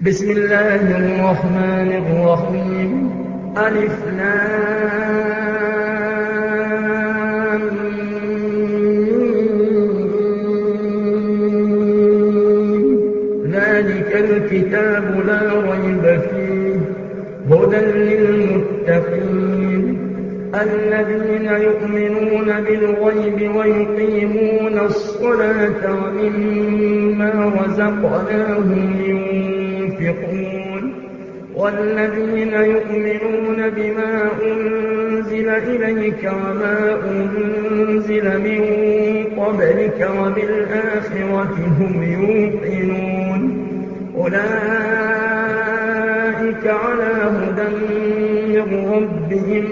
بسم الله الرحمن الرحيم. ألف لام ميم. ذلك الكتاب لا ريب فيه هدى للمتقين الذين يؤمنون بالغيب ويقيمون الصلاة ومما رزقناهم ينفقون والذين يؤمنون بما أنزل إليك وما أنزل من قبلك وبالآخرة هم يوقنون أولئك على هدى من ربهم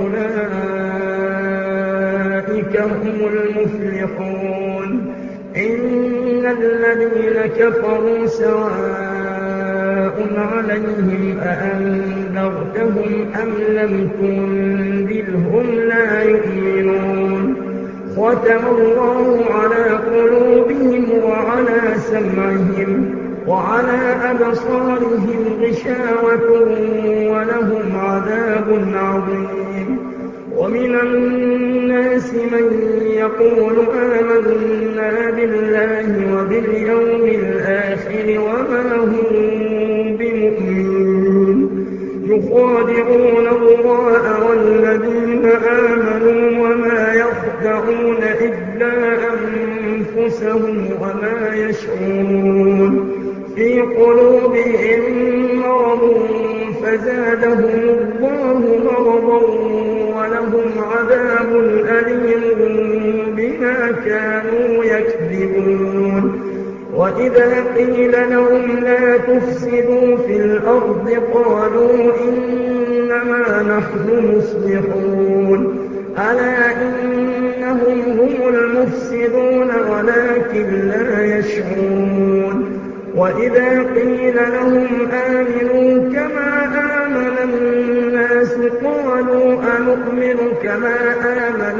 وأولئك هم المفلحون إن الذين كفروا سواء عليهم أأنذرتهم أم لم تنذرهم لا يؤمنون ختم الله على قلوبهم وعلى سمعهم وعلى أبصارهم غشاوة ولهم عذاب عظيم ومن الناس من يقول آمنا بالله وباليوم الآخر وما هم بمؤمنين يخادعون الله والذين آمنوا وما يخدعون إلا أنفسهم وما يشعرون في قلوبهم مرض فزادهم الله مرضا ولهم عذاب أليم بما كانوا يكذبون وإذا قيل لهم لا تفسدوا في الأرض قالوا إنما نحن مصلحون ألا إنهم هم المفسدون ولكن لا يشعرون وإذا قيل لهم آمنوا كما آمن الناس قالوا أنؤمن كما آمن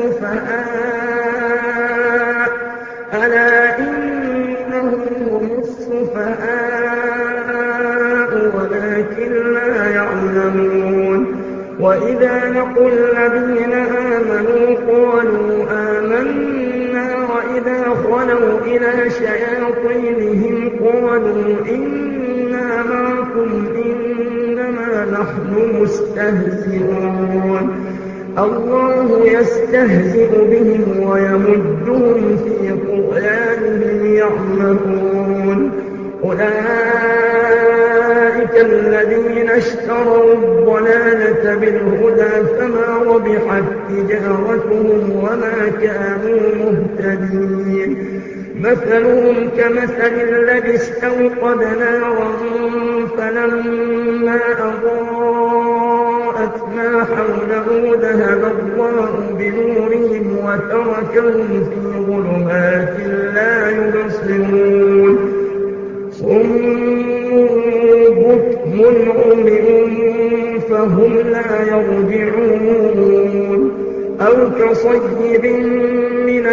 السفهاء ألا إنهم هم السفهاء ولكن لا يعلمون وإذا لقوا الذين آمنوا قالوا آمنا وإذا خلوا إلى شياطينهم قالوا إنا معكم إنما نحن مستهزئون الله يستهزئ بهم ويمدهم في طغيانهم يعمهون أولئك الذين اشتروا الضلالة بالهدى فما ربحت تجارتهم وما كانوا مهتدين مثلهم كمثل الذي استوقد نارا فلما أضاءت ما حوله ذهب الله بنورهم وتركهم في ظلمات لا يبصرون صم بكم عمي فهم لا يرجعون أو كصيب من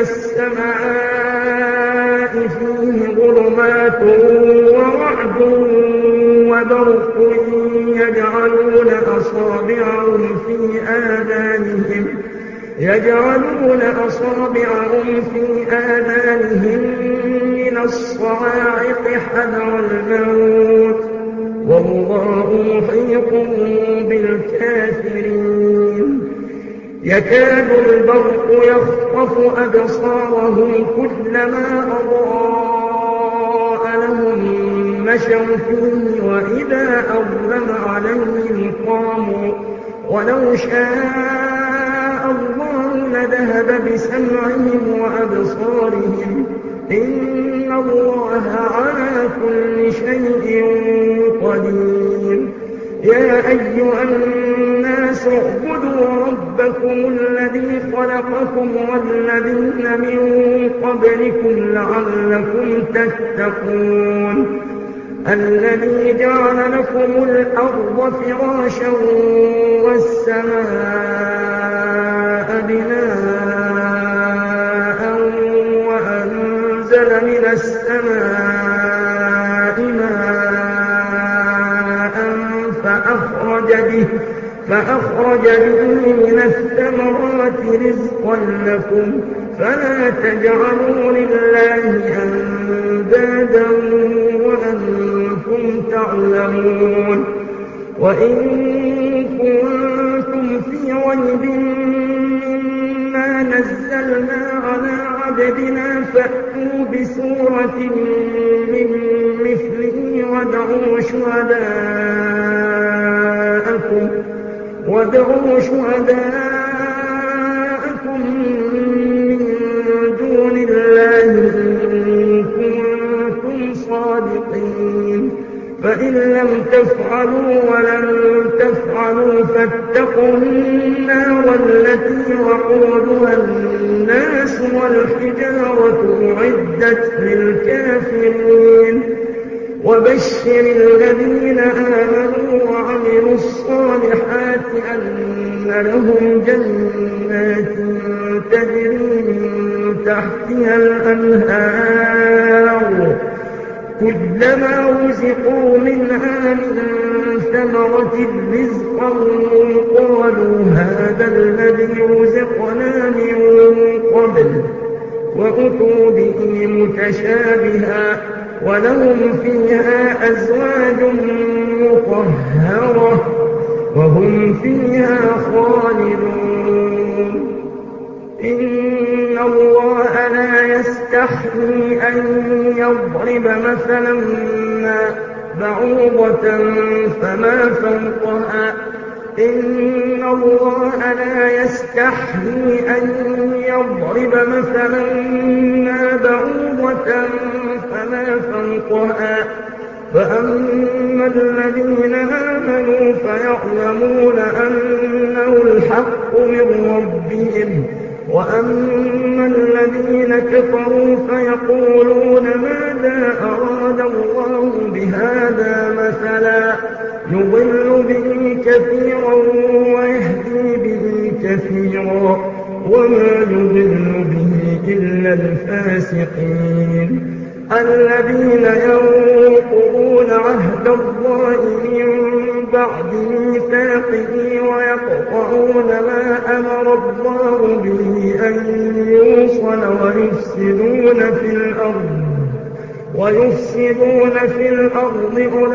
السماء فيه ظلمات ورعد وبرق يجعلون أصابعهم في آذانهم من الصواعق حذر الموت والله محيط بالكافرين يكاد البرق يخطف أبصارهم كلما أضاء لهم مشوا فيه وإذا أظلم عليهم قاموا ولو شاء الله لذهب بسمعهم وأبصارهم إن الله على كل شيء قدير يا أيها الناس اعبدوا ربكم الذي خلقكم والذين من قبلكم لعلكم تتقون الذي جعل لكم الأرض فراشا والسماء بناء وأنزل من السماء ماء فأخرج به من الثمرات رزقا لكم فلا تجعلوا لله أندادا وأنتم تعلمون وإن كنتم في ريب مما نزلنا على عبدنا فأتوا بسورة من مثله وادعوا شهداءكم من دون الله إن كنتم صادقين فإن لم تفعلوا ولن تفعلوا فاتقوا النار التي وقودها الناس والحجارة أعدت للكافرين وبشر الذين آمنوا وعملوا الصالحات أن لهم جنات تجري من تحتها الأنهار كلما رزقوا منها من ثمرة رزقا قالوا هذا الذي رزقنا من قبل وأتوا به متشابها ولهم فيها أزواج مطهرة وهم فيها خالدون إن الله لا يستحيي أن يضرب مثلا ما بعوضة فما فوقها إن الله لا يستحيي أن يضرب مثلا ما بعوضة فما فوقها فأما الذين آمنوا فيعلمون أنه الحق من ربهم وأما الذين كفروا فيقولون ماذا أراد الله بهذا مثلا يضل به كثيرا ويهدي به كثيرا وما يضل به إلا الفاسقين الذين ينقضون عهد الله من بعد ميثاقه ويقطعون ما أمر الله به أن يوصل ويفسدون في الأرض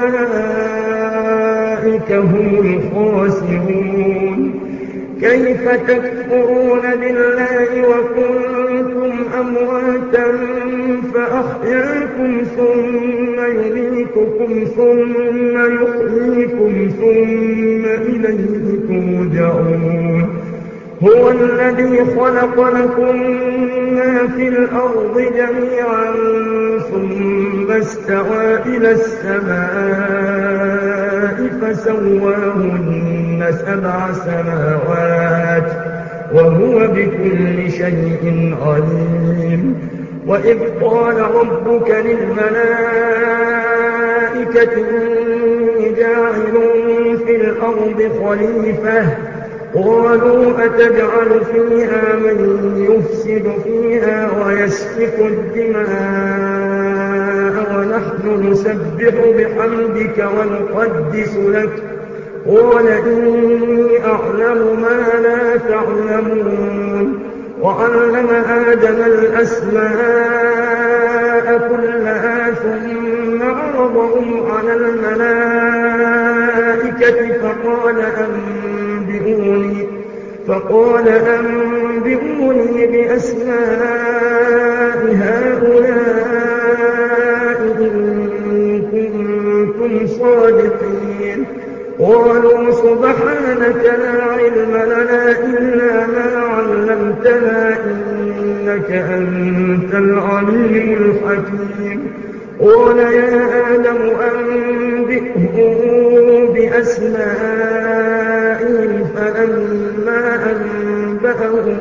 أولئك هم الخاسرون كيف تكفرون بالله وكنتم أمواتا فأحياكم ثم يميتكم ثم يحييكم ثم إليه ترجعون هو الذي خلق لكم ما في الأرض جميعا ثم استوى إلى السماء فسواهن 7 سماوات وهو بكل شيء عليم وإذ قال ربك للملائكة إني جاعل في الأرض خليفة قالوا أتجعل فيها من يفسد فيها ويسفك الدماء ونحن نسبح بحمدك ونقدس لك قال إني أعلم ما لا تعلمون وعلم آدم الأسماء كلها ثم عرضهم على الملائكة فقال أنبئوني بأسماء هؤلاء إن كنتم صادقين قالوا سبحانك لا علم لنا إلا ما علمتنا إنك أنت العليم الحكيم قال يا آدم أنبئهم بأسمائهم فلما أنبأهم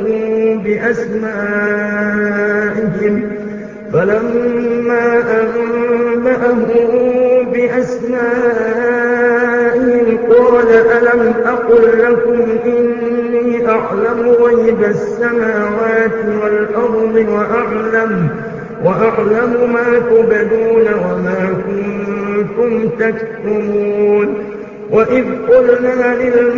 بأسمائهم قال ألم أقل لكم إني أعلم غيب السماوات والأرض وأعلم ما تبدون وما كنتم تكتمون وإذ قلنا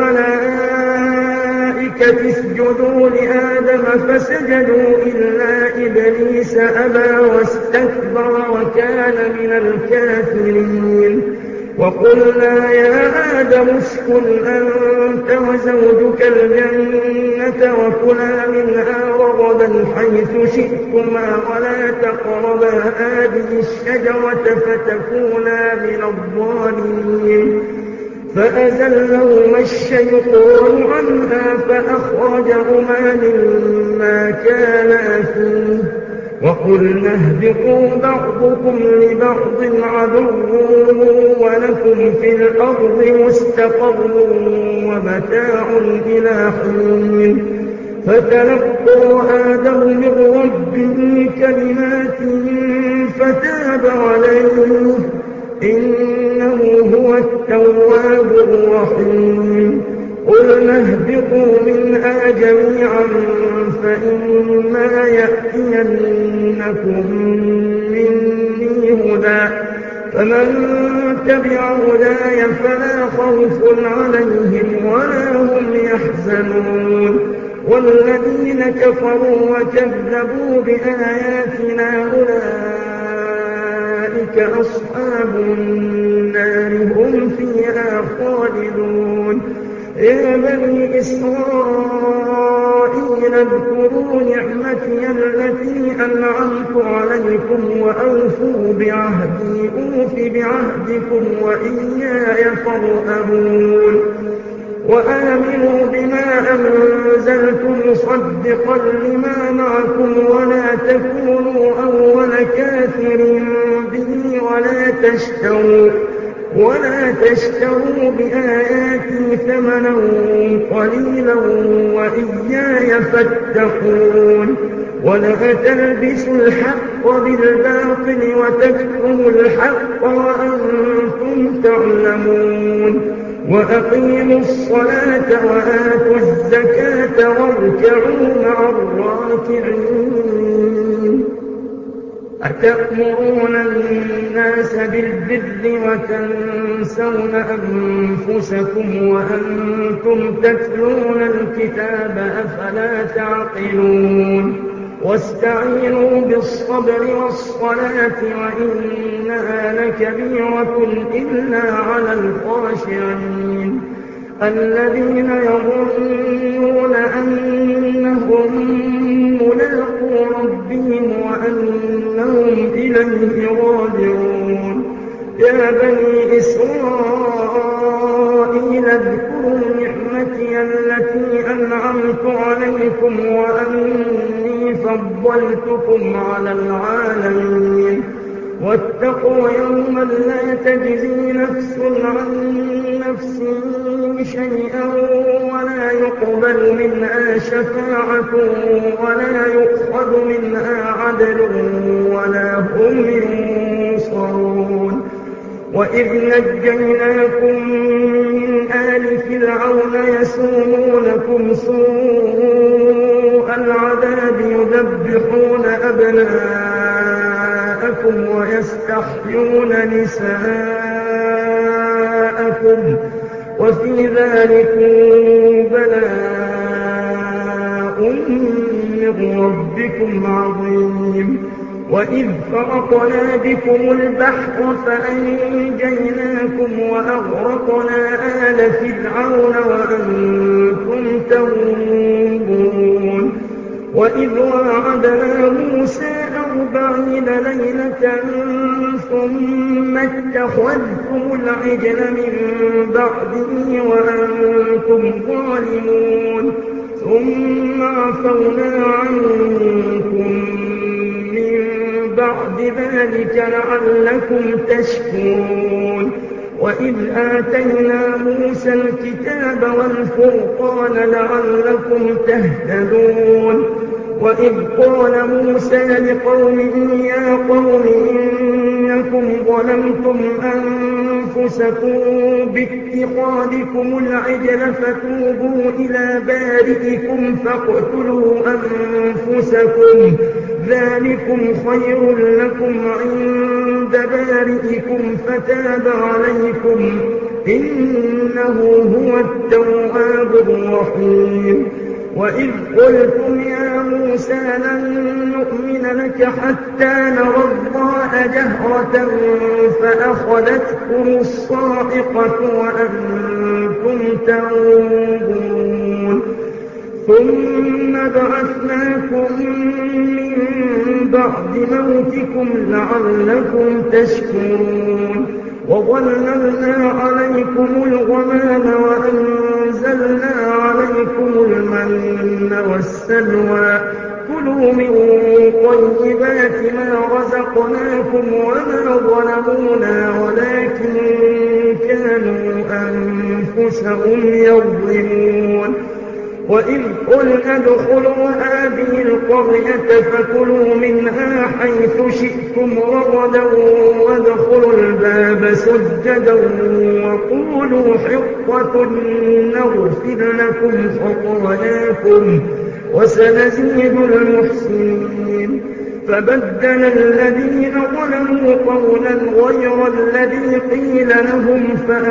للملائكة اسجدوا لآدم فسجدوا إلا إبليس أبى واستكبر وكان من الكافرين وقلنا يا آدم اسكن أنت وزوجك الجنة وكلا منها رغدا حيث شئتما ولا تقربا هذه الشجرة فتكونا من الظالمين فأزلهما الشيطان عنها فأخرجهما مما كانا فيه وقلنا اهبطوا بعضكم لبعض عدو ولكم في الأرض مستقر ومتاع إلى حين فتلقى آدم من ربه كلمات فتاب عليه إنه هو التواب الرحيم قلنا اهبطوا منها جميعا فإما يأتينكم مني هدى فمن تبع هداي فلا خوف عليهم ولا هم يحزنون والذين كفروا وكذبوا بآياتنا أولئك أصحاب النار هم فيها خالدون يا بني إسرائيل اذكروا نعمتي التي أنعمت عليكم وأوفوا بعهدي أوف بعهدكم وإياي فارهبون وآمنوا بما أنزلت مصدقا لما معكم ولا تكونوا أول كافر به ولا تشتروا بآياتي ثمنا قليلا وإياي فاتقون ولا تلبسوا الحق بالباطل وتكتموا الحق وأنتم تعلمون وأقيموا الصلاة وآتوا الزكاة واركعوا مع الراكعين أتأمرون الناس بالبر وتنسون أنفسكم وأنتم تتلون الكتاب أفلا تعقلون واستعينوا بالصبر والصلاة وإنها لكبيرة إلا على الخاشعين الذين يظنون أنهم ملاقو ربهم وأنهم إليه راجعون يا بني إسرائيل اذكروا نعمتي التي أنعمت عليكم وأني فضلتكم على العالمين واتقوا يوما لا تجزي نفس عن نفس شيئا ولا يقبل منها شفاعة ولا يؤخذ منها عدل ولا هم ينصرون وإذ نجيناكم من آل فرعون يسومونكم سوء العذاب يذبحون أبناءكم ويستحيون نساءكم وفي ذلكم بلاء من ربكم عظيم وإذ فرقنا بكم البحر فأنجيناكم وأغرقنا آل فرعون وأنتم تنظرون وإذ واعدنا موسى 40 ليلة ثم اتخذتم العجل من بعده وأنتم ظالمون ثم عفونا عنكم من بعد ذلك لعلكم تشكرون وإذ آتينا موسى الكتاب والفرقان لعلكم تهتدون وإذ قال موسى لقومه يا قوم إنكم ظلمتم أنفسكم باتخاذكم العجل فتوبوا إلى بارئكم فاقتلوا أنفسكم ذلكم خير لكم عند بارئكم فتاب عليكم إنه هو التواب الرحيم. وإذ قلتم يا موسى لن نؤمن لك حتى نرى الله جهرة فأخذتكم الصاعقة وأنتم تنظرون ثم بعثناكم من بعد موتكم لعلكم تشكرون وظللنا عليكم الغمام وأنزلنا عليكم المن والسلوى كلوا من طيبات ما رزقناكم وما ظلمونا ولكن كانوا أنفسهم يظلمون. وإذ قلنا ادخلوا هذه القرية فكلوا منها حيث شئتم رغدا وادخلوا الباب سجدا وقولوا حطة نغفر لكم خطاياكم وسنزيد المحسنين. فبدل الذين ظلموا قولا غير الذي قيل لهم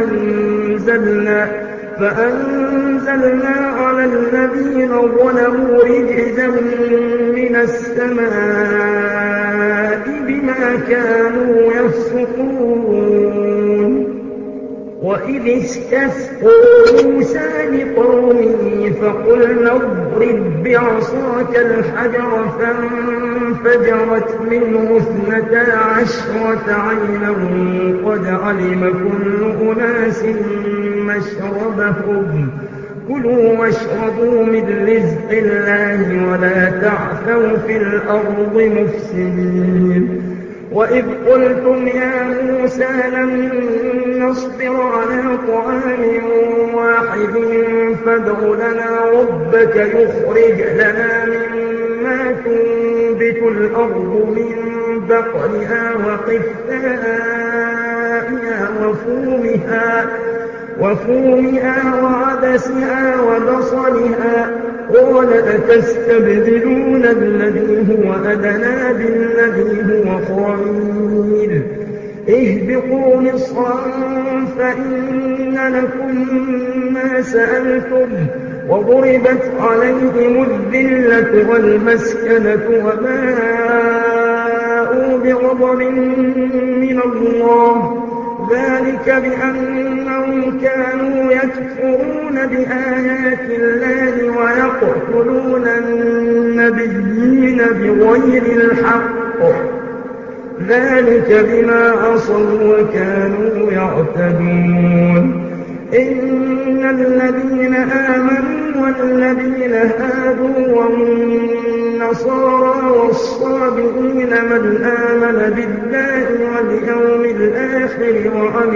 فأنزلنا على الذين ظلموا رجزا من السماء بما كانوا يفسقون. وإذ استسقى موسى لقومه فقلنا اضرب بعصاك الحجر فانفجرت منه 12 عينا قد علم كل أناس مشربهم كلوا واشربوا من رزق الله ولا تعثوا في الأرض مفسدين. وإذ قلتم يا موسى لن نصبر على طعام واحد فادع لنا ربك يخرج لنا مما تنبت الأرض من بقلها وفومها وعدسها وبصلها قال أتستبدلون الذي هو أدنى بالذي هو خير اهبطوا مصرا فإن لكم ما سألتم وضربت عليهم الذلة والمسكنة وباءوا بغضب من الله ذلك بأنهم كانوا يكفرون بآيات الله ويقتلون النبيين بغير الحق ذلك بما عصوا وكانوا يعتدون. إن الذين آمنوا والذين هادوا والنصارى والصابئين من آمن بالله واليوم الآخر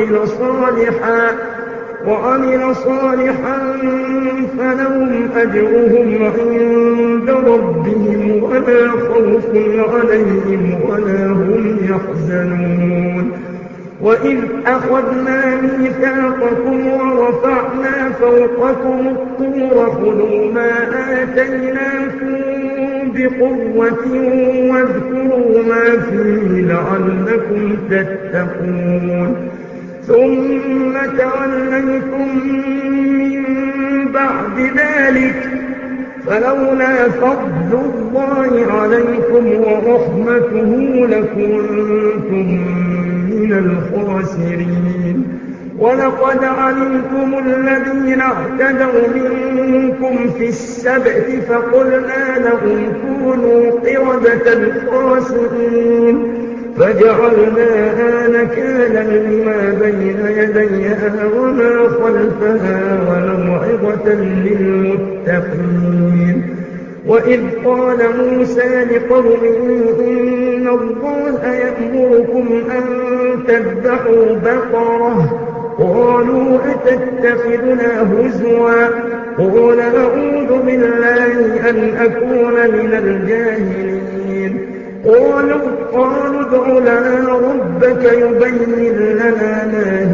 وعمل صالحا فلهم أجرهم عند ربهم ولا خوف عليهم ولا هم يحزنون. وإذ أخذنا ميثاقكم ورفعنا فوقكم الطور خذوا ما آتيناكم بقوة واذكروا ما فيه لعلكم تتقون. ثم توليتم من بعد ذلك فلولا فضل الله عليكم ورحمته لكنتم من الخاسرين. ولقد علمتم الذين اعتدوا منكم في السبت فقلنا لهم كونوا قردة خاسئين فجعلناها نكالا لما بين يديها وما خلفها وموعظة للمتقين. وإذ قال موسى لقومه إن الله يأمركم أن تذبحوا بقرة قالوا أتتخذنا هزوا قال أعوذ بالله أن أكون من الجاهلين. قالوا ادع لنا ربك يبين لنا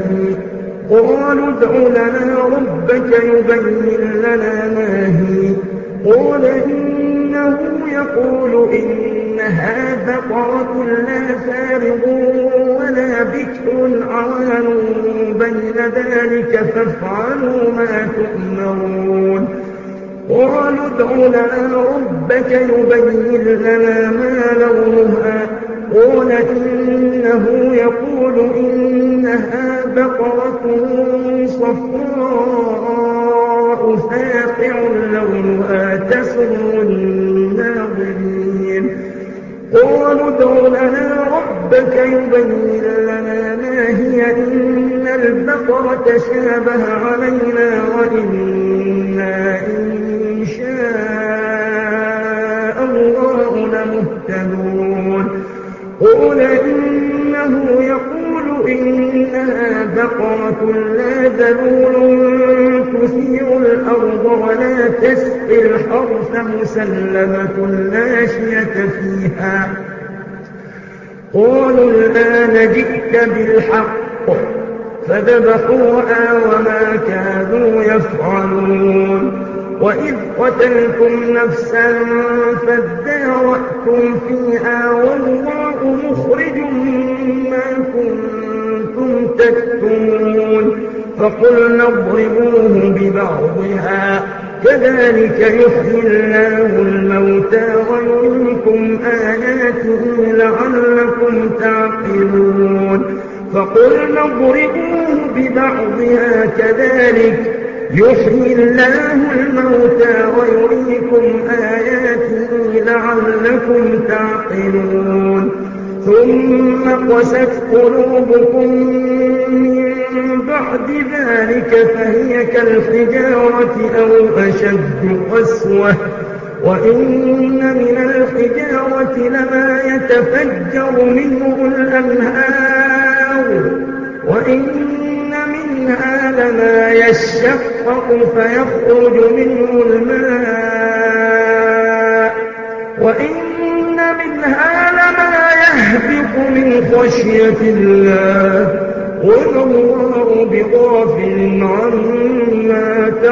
ما هي قال إنه يقول إنها بقرة لا فارغ ولا بكر عوان بين ذلك فافعلوا ما تؤمرون قالوا ادع لنا ربك يبين لنا ما لونها قال إنه يقول إنها بقرة صفراء فاقع لونها تسر الناظرين قالوا ادع لنا ربك يبين لنا ما هي إن البقرة شابه علينا وإنا إن شاء الله لمهتدون قال إنه يقول إنها بقرة لا ذلول تثير الأرض ولا تسقي الحرث مسلمة لا شية فيها قالوا الآن جئت بالحق فذبحوها وما كانوا يفعلون وإذ قتلتم نفسا فادارأتم فيها والله مخرج ما كنتم تكتمون فقلنا اضربوه ببعضها كذلك يحيي الله الموتى ويريكم آياته لعلكم تعقلون فقلنا اضربوه ببعضها كذلك يحيي الله الموتى ويريكم آياته لعلكم تعقلون ثم قست قلوبكم من بعد ذلك فهي كالحجارة أو أشد قسوة وإن من الحجارة لما يتفجر منه الأنهار وإن منها لما يشقق فيخرج منه الماء وإن منها لما يهبط من خشية الله وما الله بغافل عما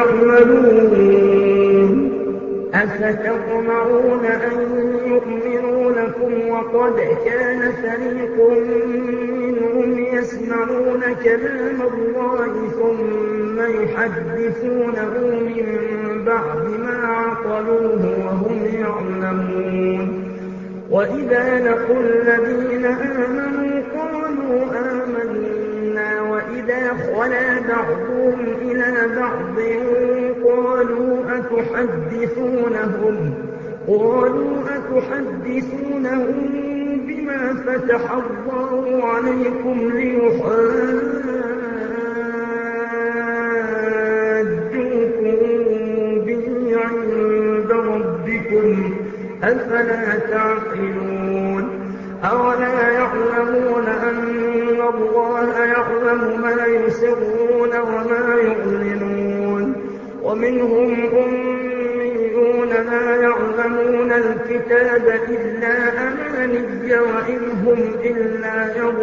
تعملون أفتطمعون أن يؤمنوا لكم وقد كان فريق منهم يسمعون كلام الله ثم يحدثونه من بعد ما عقلوه وهم يعلمون وإذا لقوا الذين آمنوا قالوا آمنا وإذا خلا بعضهم إلى بعض قالوا أتحدثونهم بما فتح الله عليكم ليحاجوكم به عند ربكم أفلا تعقلون أولا يعلمون أن الله يعلم ما يسرون وما يعلنون ومنهم أميون لا يعلمون الكتاب إلا أماني وإن هم إلا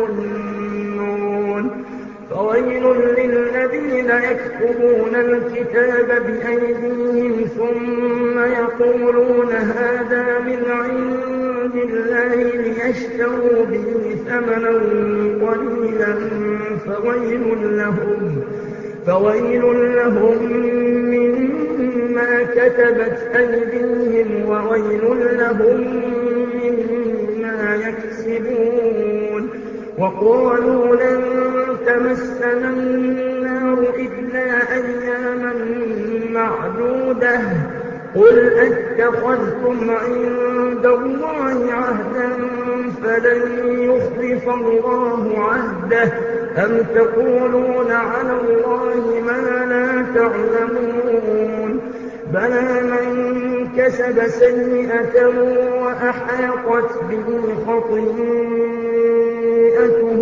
يظنون فويل للذين يكتبون الكتاب بأيديهم ثم يقولون هذا من عند الله ليشتروا به ثمنا قليلا فويل لهم مما كتبت أيديهم وويل لهم مما يكسبون وقالوا لن تمسنا النار إلا أياما معدودة قل أتخذتم عند الله عهدا فلن يخلف الله عهده أم تقولون على الله ما لا تعلمون بلى من كسب سيئة وأحاطت به خطيئته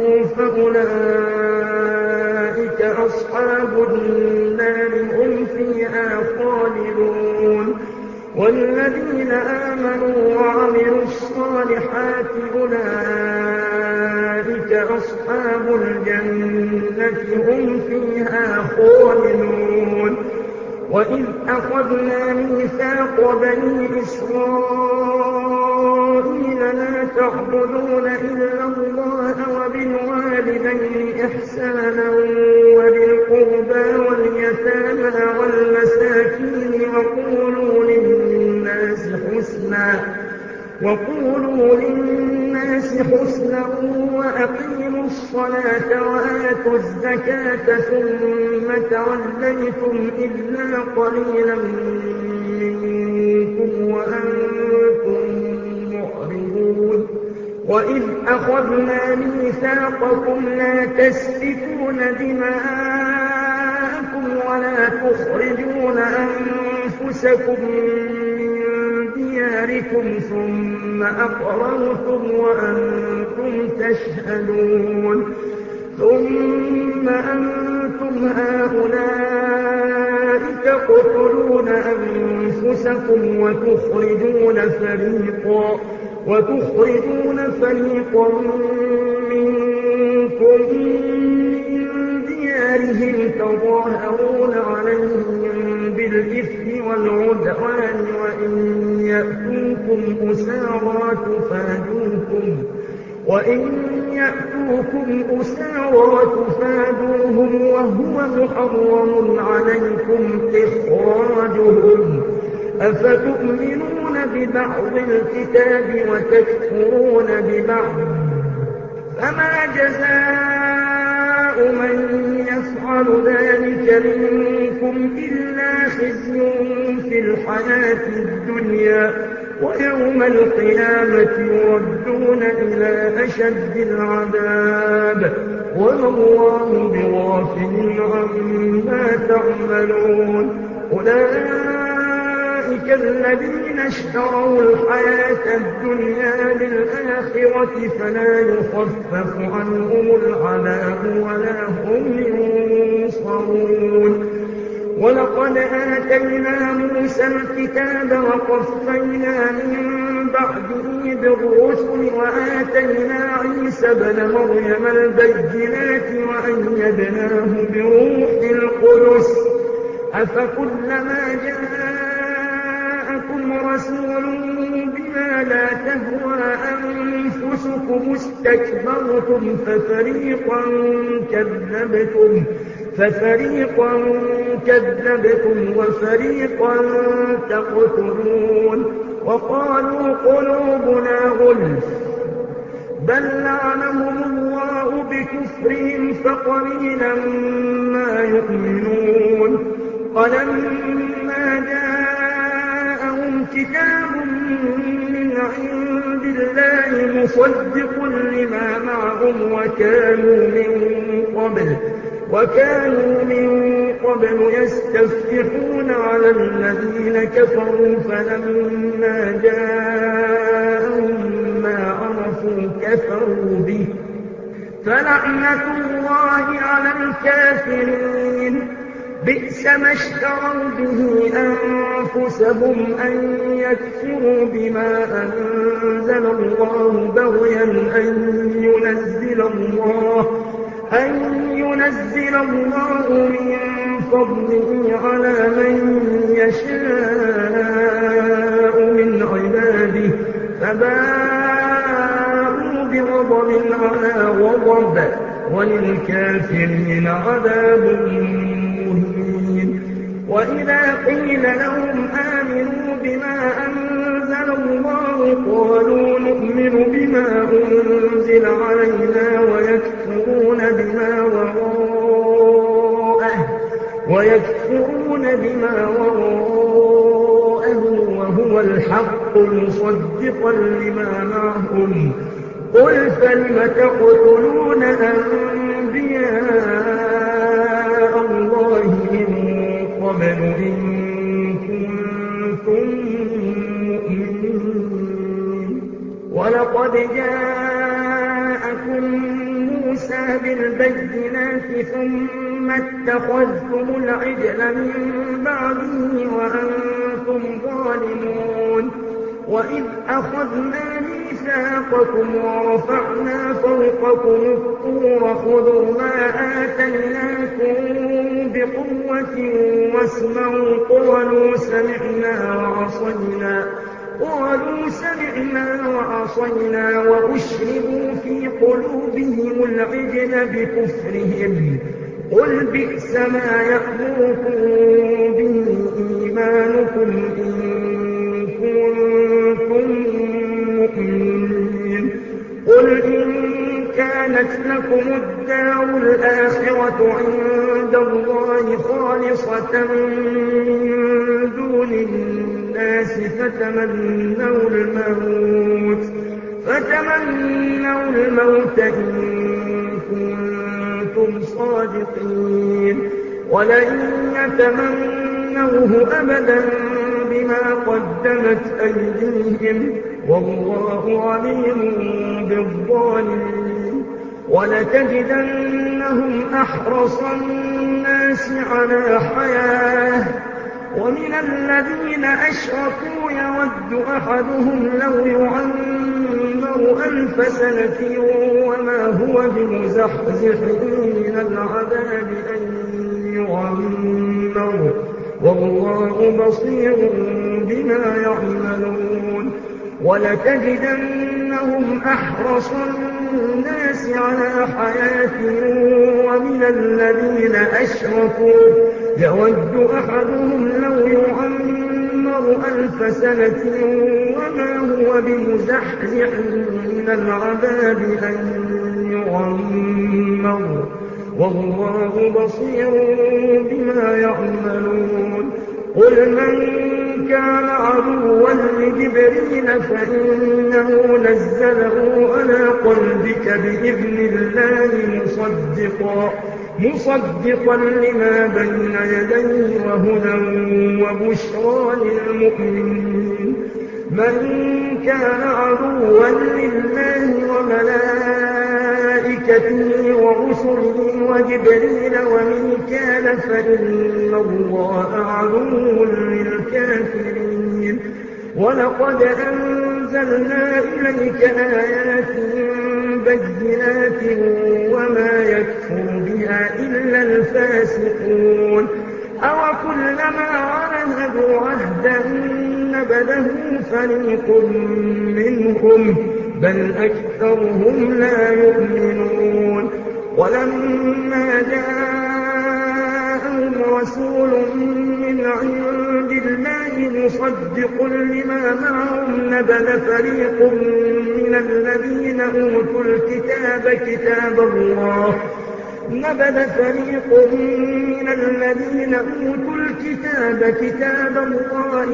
فأولئك أصحاب النار هم فيها خالدون والذين آمنوا وعملوا الصالحات أولئك أصحاب الجنة هم فيها خالدون وإذ أخذنا ميثاق بني إسرائيل لا تعبدون إلا الله وبالوالدين إحسانا وذي واليتامى والمساكين وقولوا للناس حسنا وأقيموا الصلاة وآتوا الزكاة ثم توليتم إلا قليلا منكم وأنتم معرضون وإذ أخذنا ميثاقكم لا تسفكون دماءكم ولا تخرجون أنفسكم من دياركم ثم أقررتم وأنتم تشهدون ثم أنتم هؤلاء تقتلون أنفسكم وتخرجون فريقا منكم من ديارهم تظاهرون عليهم بالإثم والعدوان وإن يأتوكم أسارى تفادوهم وهو محرم عليكم إخراجهم أفتؤمنون ببعض الكتاب وتكفرون ببعض فما جزاء من يفعل ذلك منكم إلا خزي في الحياة الدنيا ويوم القيامة يردون إلى أشد العذاب وما الله بغافل عما تعملون أولئك الذين اشتروا الحياة الدنيا بالآخرة فلا يخفف عنهم العذاب ولا هم ينصرون ولقد آتينا موسى الكتاب وقفينا من بعده بالرسل وآتينا عيسى ابن مريم البينات وأيدناه بروح القدس أفكلما جاءكم رسول بما لا تهوى أنفسكم استكبرتم ففريقا كذبتم وفريقا تقتلون وقالوا قلوبنا غلف بل لعنهم الله بكفرهم فقليلا ما يؤمنون ولما جاءهم كتاب من عند الله مصدق لما معهم وكانوا من قبل يستفتحون على الذين كفروا فلما جاءهم ما عرفوا كفروا به فلعنة الله على الكافرين بئس ما اشتروا به أنفسهم أن يكفروا بما أنزل الله بغيا أن ينزل الله من فضله على من يشاء من عباده فباءوا بغضب على غضب وللكافرين عذاب مهين وإذا قيل لهم آمنوا بما أنزل الله قالوا نؤمن بما أنزل علينا ويكفرون بما وراءه وهو الحق مصدقا لما معهم قل فلم تقتلون أنبياء الله من قبل إن كنتم مؤمنين ولقد جاءكم موسى بالبينات ثم اتخذتم العجل من بعده وأنتم ظالمون وإذ أخذنا ميثاقكم ورفعنا فوقكم الطور خذوا ما آتيناكم بقوة واسمعوا قالوا سمعنا وعصينا وأشربوا في قلوبهم العجل بكفرهم قل بئس ما يأمركم به إيمانكم إن كنتم مؤمنين. قل إن كانت لكم الدار الآخرة عند الله خالصة من دون الناس فتمنوا الموت إن كنتم صادقين. ولن يتمنوه أبدا بما قدمت أيديهم والله عليم بالظالمين. ولتجدنهم أحرص الناس على حياة ومن الذين أشركوا يود أحدهم لو يعمر 1000 سنة وما هو بمزحزحه من العذاب أن يعمر والله بصير بما يعملون. ولتجدنهم أحرص الناس على حياة ومن الذين أشركوا يود أحدهم لو يعمر 1000 سنة وما هو بمزحزحه من العذاب أن يعمر والله بصير بما يعملون. قل من كان عدوا لجبريل فإنه نزله على قلبك بإذن الله مصدقا لما بين يديه وهدى وبشرى للمؤمنين. من كان عدوا لله وملائكته ورسله وجبريل وميكال فإن الله عدو للكافرين. ولقد أنزلنا إليك آيات بينات وما يكفر بها إلا الفاسقون. أوكلما عاهدوا عهدا نبذه فريق منهم بل أكثرهم لا يؤمنون. ولما جاءهم رسول من عند الله مصدق لما معهم نبذ فريق من الذين أوتوا الكتاب كتاب الله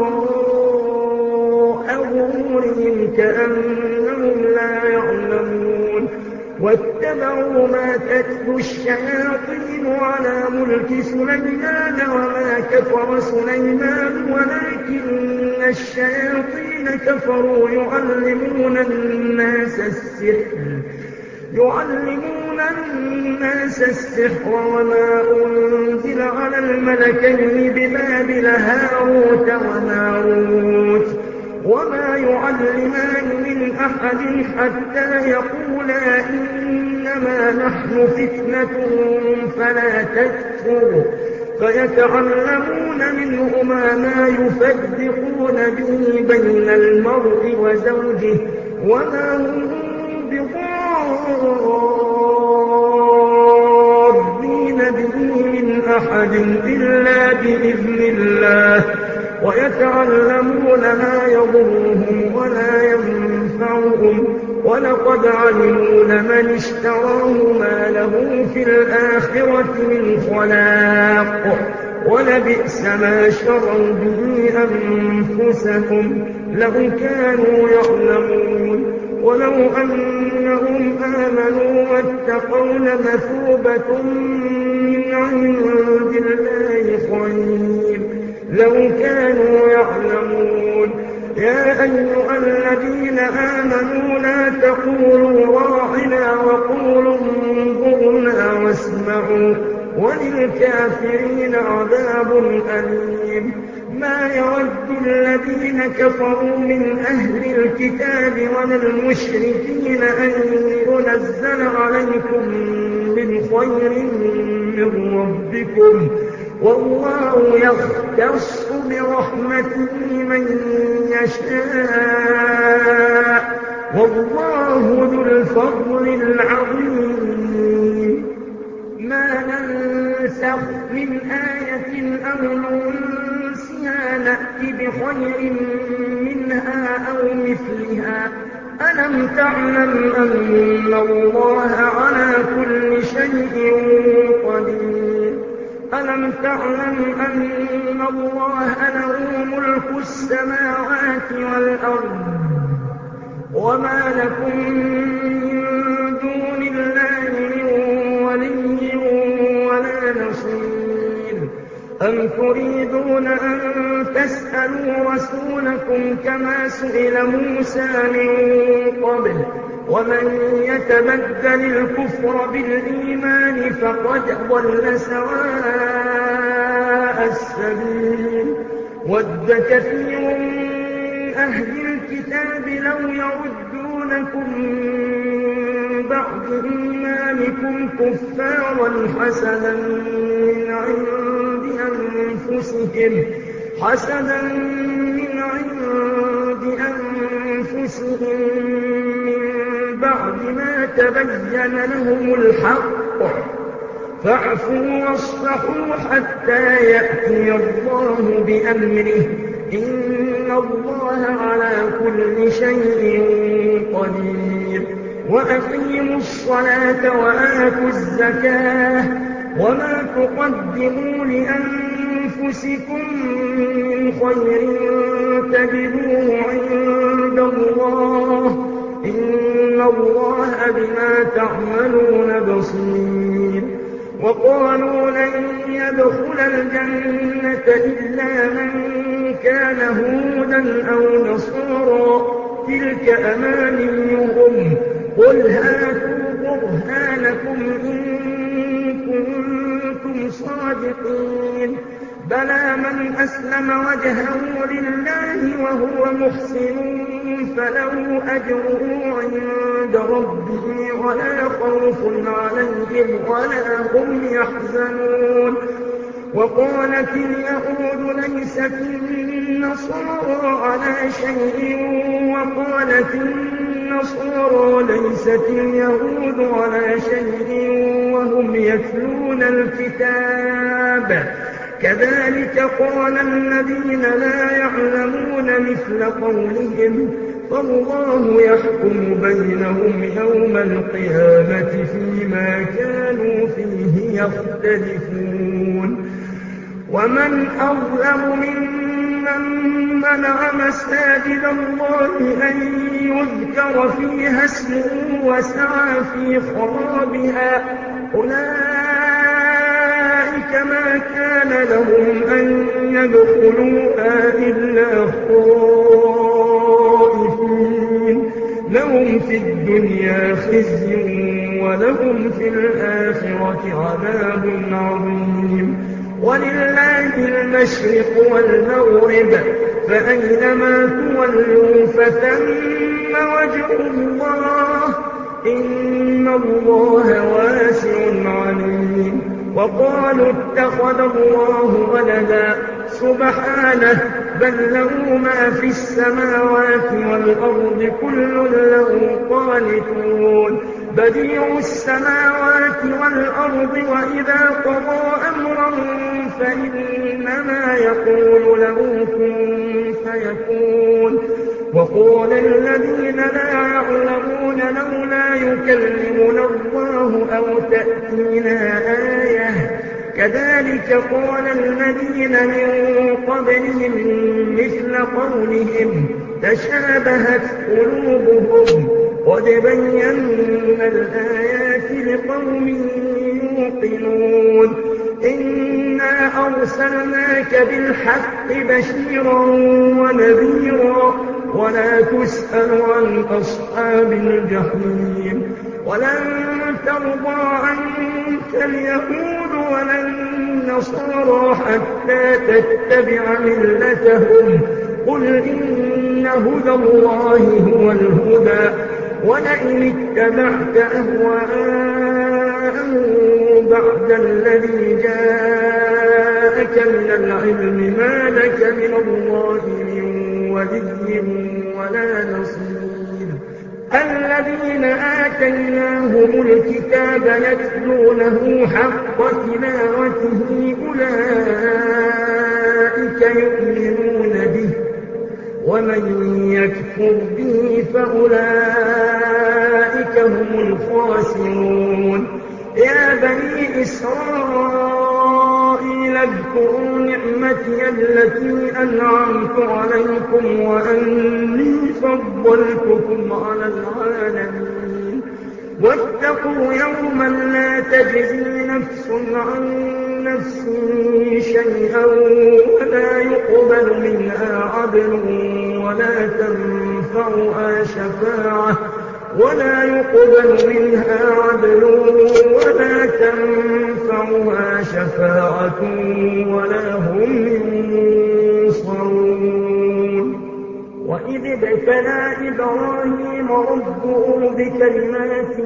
وراء ظهورهم كأنهم لا يعلمون. واتبعوا ما تتلو الشياطين على ملك سليمان وما كفر سليمان ولكن الشياطين كفروا يعلمون الناس السحر وما أنزل على الملكين ببابل هاروت وماروت وما يعلمان من أحد حتى يقولا إنما نحن فتنة فلا تكفر فيتعلمون منهما ما يفرقون به بين المرء وزوجه وما هم بضارين به من أحد إلا بإذن الله ويتعلمون ما يضرهم ولا ينفعهم ولقد علموا لمن اشتراه ما له في الآخرة من خلاق ولبئس ما شروا به أنفسهم لو كانوا يعلمون. ولو أنهم آمنوا واتقوا لمثوبة من عند الله خير لو كانوا يعلمون. يا أيها الذين آمنوا لا تقولوا راعنا وقولوا انظرنا واسمعوا وللكافرين عذاب أليم. ما يود الذين كفروا من أهل الكتاب ولا المشركين أن ينزل عليكم من خير من ربكم والله يختص برحمته من يشاء والله ذو الفضل العظيم. ما ننسخ من آية أو ننسها نأت بخير منها أو مثلها ألم تعلم أن الله على كل شيء قدير ألم تعلم أن الله له ملك السماوات والأرض وما لكم من دون الله من ولي ولا نصير أم تريدون أن تسألوا رسولكم كما سئل موسى من قبل ومن يتبدل الكفر بالإيمان فقد ضل سواء السبيل ود كثير من أهل الكتاب لو يردونكم من بعد إيمانكم كفارا حسدا من عند أنفسهم من بعد ما تبين لهم الحق فاعفوا واصفحوا حتى يأتي الله بأمره إن الله على كل شيء قدير وأقيموا الصلاة وآتوا الزكاة وما تقدموا لأنفسكم من خير تجدوه عند الله إن الله بما تعملون بصير وقالوا لن يدخل الجنة إلا من كان هودا أو نصارى تلك أمانيهم قل هاتوا برهانكم إن كنتم صادقين بلى من أسلم وجهه لله وهو محسن فله أجره عند ربه ولا خوف عليهم ولا هم يحزنون وقالت اليهود ليست النصارى على شيء وقالت النصارى ليست اليهود على شيء وهم يتلون الكتاب كذلك قال الذين لا يعلمون مثل قولهم فالله يحكم بينهم يوم القيامة فيما كانوا فيه يختلفون ومن أظلم ممن منع مساجد الله أن يذكر فيها اسمه وسعى في خرابها أولئك ما كان لهم أن يدخلوها إلا خائفين لهم في الدنيا خزي ولهم في الآخرة عذاب عظيم ولله المشرق والمغرب فأينما تولوا فثم وجه الله إن الله واسع عليم وقالوا اتخذ الله ولدا سبحانه بل له ما في السماوات والأرض كل له قانتون بديع السماوات والأرض وإذا قضى أمرا فإنما يقول له كن فيكون وقال الذين لا يعلمون لولا يكلمنا الله أو تأتينا آية كذلك قال الذين من قبلهم مثل قولهم تشابهت قلوبهم قد بينا الآيات لقوم يوقنون إنا أرسلناك بالحق بشيرا ونذيرا ولا تسأل عن أصحاب الجحيم ولن ترضى عنك اليهود ولا النصارى حتى تتبع ملتهم قل إن هدى الله هو الهدى ولئن اتبعت أهواءهم بعد الذي جاءك من العلم ما لك من الله من ولي ولا نصير الذين آتيناهم الكتاب يتلونه حق تلاوته أولئك يؤمنون به ومن يكفر به فأولئك هم الخاسرون يا بني إسرائيل اذكروا نعمتي التي أنعمت عليكم وأني فضلتكم على العالمين واتقوا يوما لا تجزي نفس عن نفس شيئا ولا يقبل منها عدل ولا تنفعها شفاعة ولا هم ينصرون وإذ ابتلى إبراهيم ربه بكلمات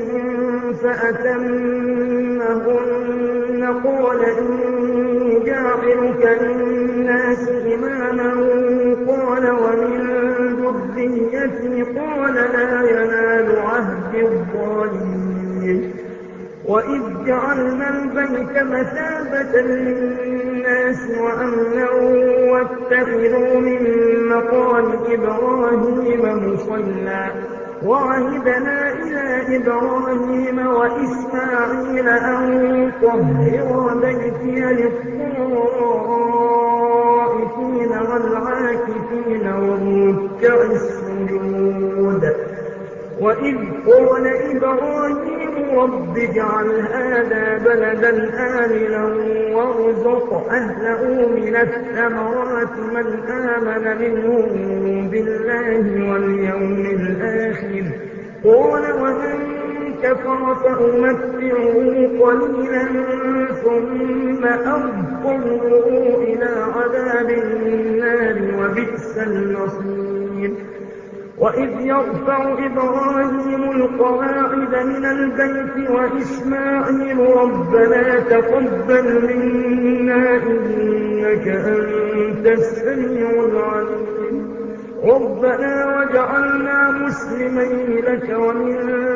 فأتمهن قال إني جاعلك للناس إماما قال ومن ذريتي قال لا ينال عهد الظالمين وإذ جعلنا البيت مثابة للناس وأمنا واتخذوا من مقام إبراهيم مصلى وعهدنا إلى إبراهيم وإسماعيل أن طهر بيتي للطائفين والعاكفين والركع السجود وإذ قال إبراهيم رب اجعل هذا بلدا آمنا وارزق أهله من الثمرات من آمن منهم بالله واليوم الآخر قال ومن كفر فأمتعه قليلا ثم أضطره إلى عذاب النار وبئس المصير وإذ يرفع إبراهيم القواعد من البيت وإسماعيل ربنا تقبل منا إنك أنت السميع العليم ربنا واجعلنا مسلمين لك ومن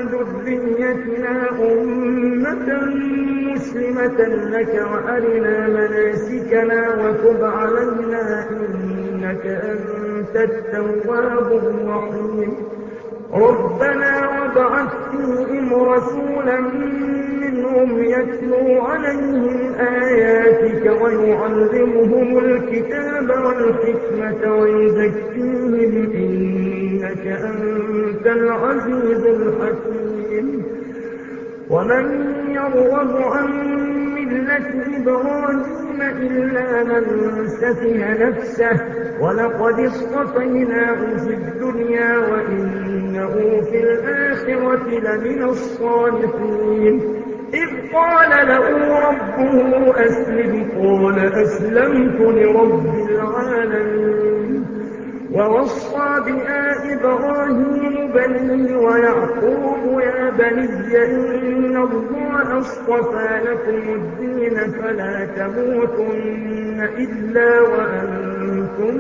ذريتنا أمة مسلمة لك وأرنا مناسكنا وتب علينا إنك أنت التواب الرحيم ربنا وابعث فيهم رسولا منهم يتلو عليهم آياتك ويعلمهم الكتاب والحكمة ويزكيهم إنك أنت العزيز الحكيم ومن يرغب عن ملة إبراهيم إلا من سفه نفسه ولقد اصطفيناه في الدنيا وإنه في الآخرة لمن الصالحين إذ قال له ربه أسلم قال أسلمت لرب العالمين ووصى بها إبراهيم بنيه ويعقوب يا بني إن الله اصطفى لكم الدين فلا تموتن إلا وأنتم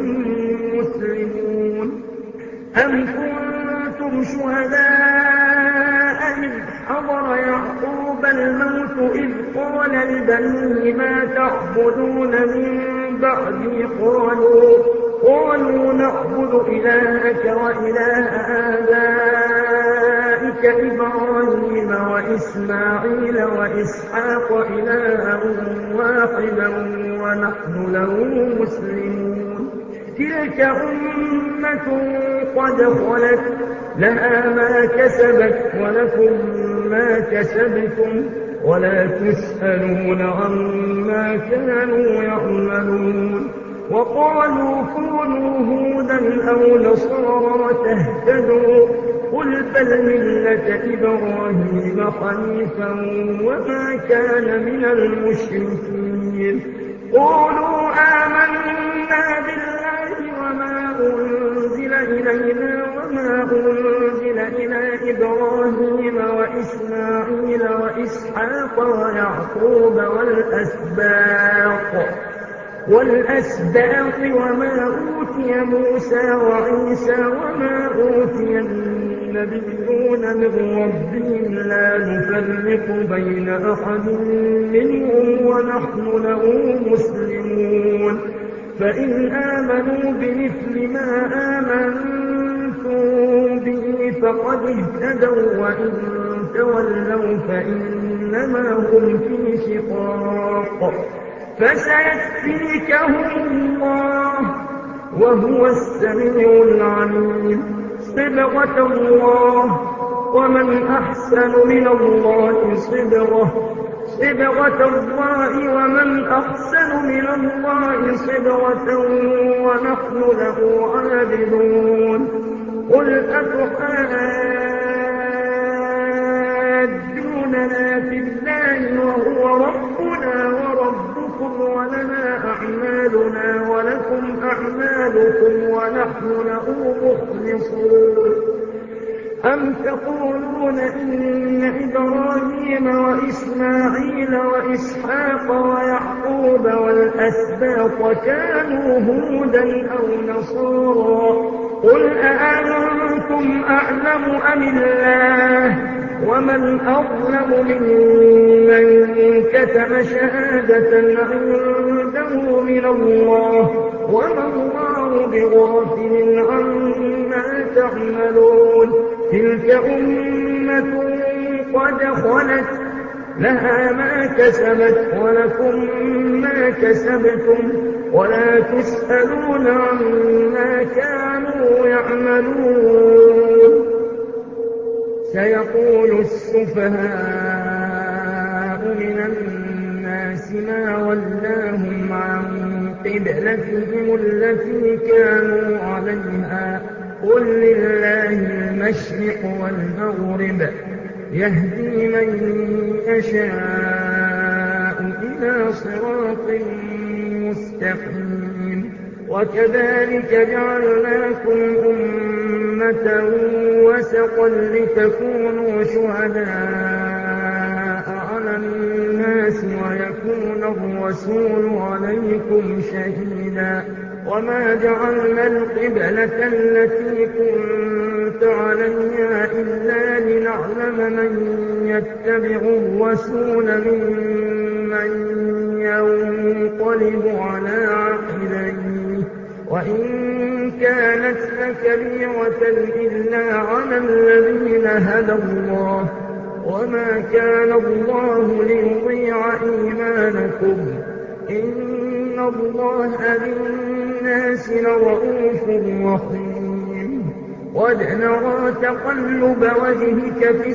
مسلمون أم كنتم شهداء إذ حضر يعقوب الموت إذ قال لبنيه ما تعبدون من بعدي قالوا نعبد إلهك وإله آبائك إبراهيم وإسماعيل وإسحاق إلها واحدا ونحن له مسلمون تلك أمة قد خلت لها ما كسبت ولكم ما كسبتم ولا تسألون عما كانوا يعملون وقالوا كونوا هودا أو نصارى تهتدوا قل بل ملة إبراهيم حنيفا وما كان من المشركين قولوا آمنا بالله وما أنزل إلينا وما أنزل إلى إبراهيم وإسماعيل وإسحاق ويعقوب والأسباط وما أوتي موسى وعيسى وما أوتي النبيون من ربهم لا نفرق بين أحد منهم ونحن له مسلمون فإن آمنوا بمثل ما آمنتم به فقد اهتدوا وإن تولوا فإنما هم في شقاق فسيكفيكهم الله وهو السميع العليم صبغة الله ومن أحسن من الله صبغة الله ومن أحسن من الله صبغة ونحن له عابدون قل أتحاجوننا في الله وهو ربنا وربكم ولنا أعمالنا ولكم أعمالكم ونحن له مخلصون أم تقولون إن إبراهيم وإسماعيل وإسحاق ويعقوب والأسباط كانوا هودا أو نصارى قل أأنتم أعلم أم الله ومن أظلم ممن كتم شهادة عنده من الله وما الله بغافل عما تعملون تلك أمة قد خلت لها ما كسبت ولكم ما كسبتم ولا تسألون عما كانوا يعملون سيقول السفهاء من الناس ما ولاهم عن قبلتهم التي كانوا عليها قل لله المشرق والمغرب يهدي من يشاء إلى صراط مستقيم وكذلك جعلناكم أمة وسطا لتكونوا شهداء على الناس ويكون الرسول عليكم شهيدا وما جعلنا القبلة التي كنت عليها إلا لنعلم من يتبع الرسول ممن ينقلب على عقبيه وإن كانت لكبيرة إلا على الذين هدى الله وما كان الله ليضيع إيمانكم إن الله بالناس لرءوف رحيم قد نرى تقلب وجهك في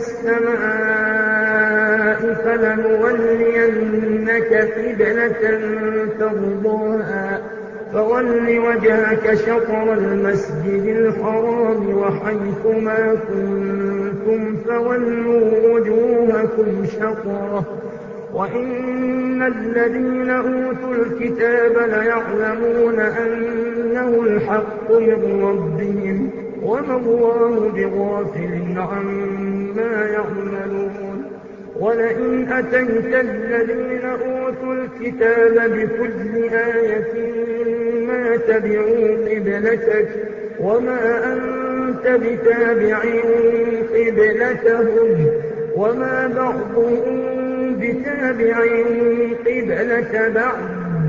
السماء فلنولينك قبلة ترضاها فول وجهك شطر المسجد الحرام وحيث ما كنتم فولوا وجوهكم شطره وإن الذين أوتوا الكتاب ليعلمون أنه الحق من ربهم وما الله بغافل عما يعملون ولئن أتيت الذين أوتوا الكتاب بكل آية ما تبعوا قبلتك وما أنت بتابع قبلتهم وما بعضهم بتابع قبلة بعض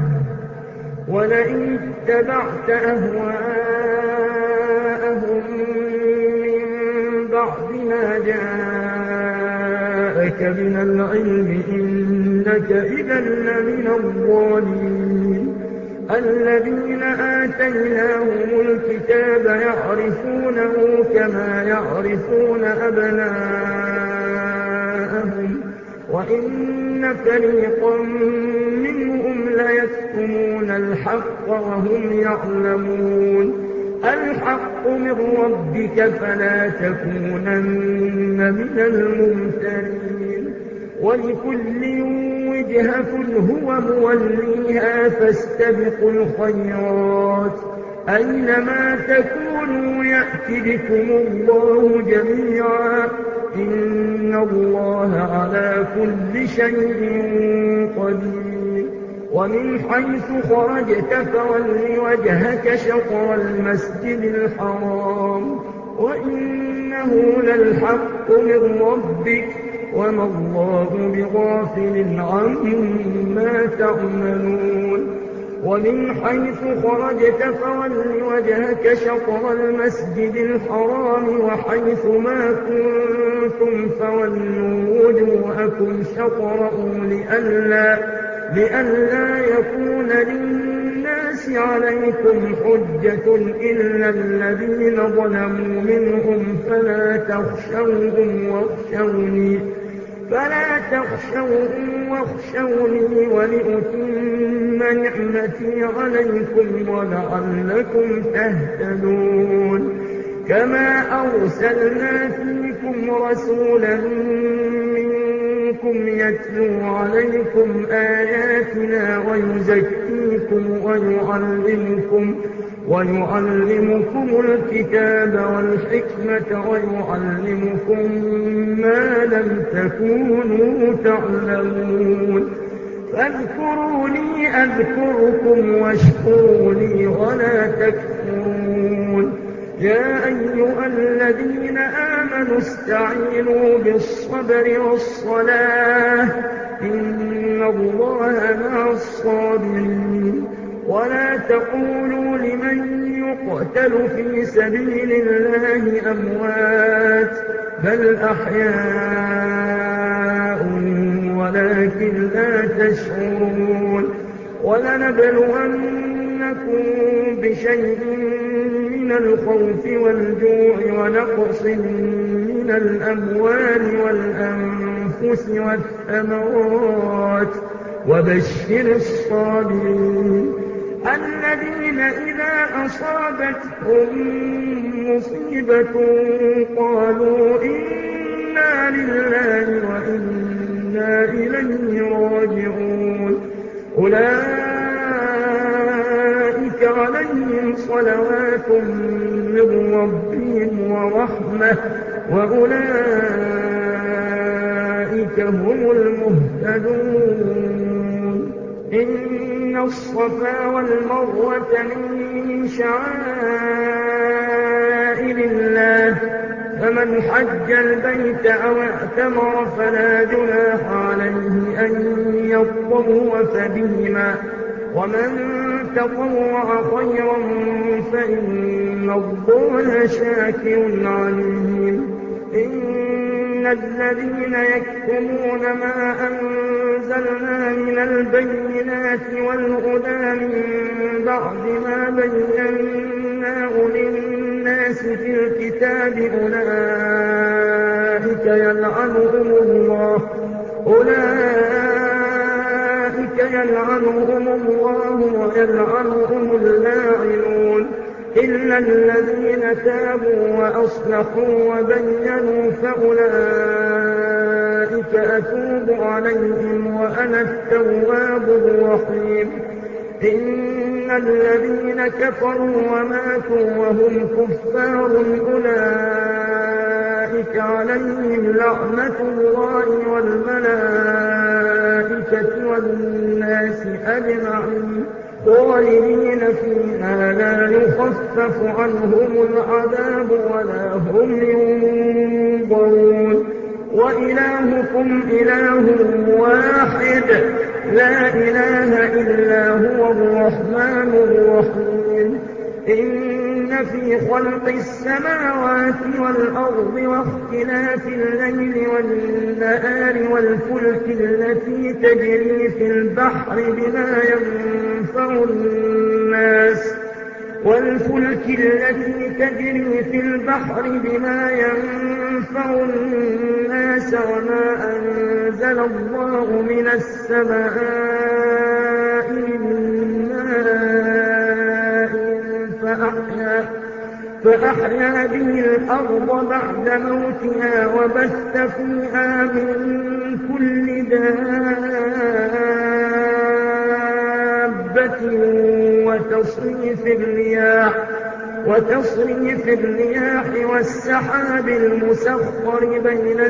ولئن اتبعت أهواءهم من بعد ما جاءك من العلم إنك إذا لمن الظالمين الذين آتيناهم الكتاب يعرفونه كما يعرفون أبناءهم وإن فريقا منهم ليكتمون الحق وهم يعلمون الحق من ربك فلا تكونن من الممترين ولكل وجهة هو موليها فاستبقوا الخيرات أينما تكونوا يأت بكم الله جميعا إن الله على كل شيء قدير ومن حيث خرجت فول وجهك شطر المسجد الحرام وإنه للحق من ربك وما الله بغافل عما تعملون ومن حيث خرجت فول وجهك شطر المسجد الحرام وحيث ما كنتم فولوا وجوهكم شطره لئلا يكون للناس عليكم حجة إلا الذين ظلموا منهم فلا تخشوهم واخشوني ولأتم نعمتي عليكم ولعلكم تهتدون كما أرسلنا فيكم رسولا منكم يتلو عليكم آياتنا ويزكيكم ويعلمكم الكتاب والحكمة ويعلمكم ما لم تكونوا تعلمون فاذكروني أذكركم واشكروا لي ولا تكفرون يا أيها الذين آمنوا استعينوا بالصبر والصلاة إن الله مع الصابرين ولا تقولوا لمن يقتل في سبيل الله أموات بل أحياء ولكن لا تشعرون ولنبلونكم بشيء من الخوف والجوع ونقص من الأموال والأنفس والثمرات وبشر الصابرين الذين إذا أصابتهم مصيبة قالوا إنا لله وإنا إليه راجعون أولئك عليهم صلوات من ربهم ورحمة وأولئك هم المهتدون إن الصفا والمروة من شعائر الله فمن حج البيت أو اعتمر فلا جناح عليه أن يطوف بهما ومن تطوع خيرا فإن الله شاكر عليم إن الذين يكتمون ما أنزلنا من البينات والهدى من بعد ما بيناه للناس في الكتاب أولئك يلعنهم الله ويلعنهم اللاعنون إلا الذين تابوا وأصلحوا وبينوا فأولئك أتوب عليهم وأنا التواب الرحيم إن الذين كفروا وماتوا وهم كفار أولئك عليهم لعنة الله والملائكة والناس أجمعين خالدين فيها لا يخفف عنهم العذاب ولا هم ينظرون وإلهكم إله واحد لا إله إلا هو الرحمن الرحيم إن في خلق السماوات والأرض واختلاف الليل والنهار والفلك التي تجري في البحر بما ينفع الناس وما أنزل الله من السماء من ماء فأحيا به الأرض بعد موتها وبث فيها من كل دابة وتصريف الرياح والسحاب المسخر بين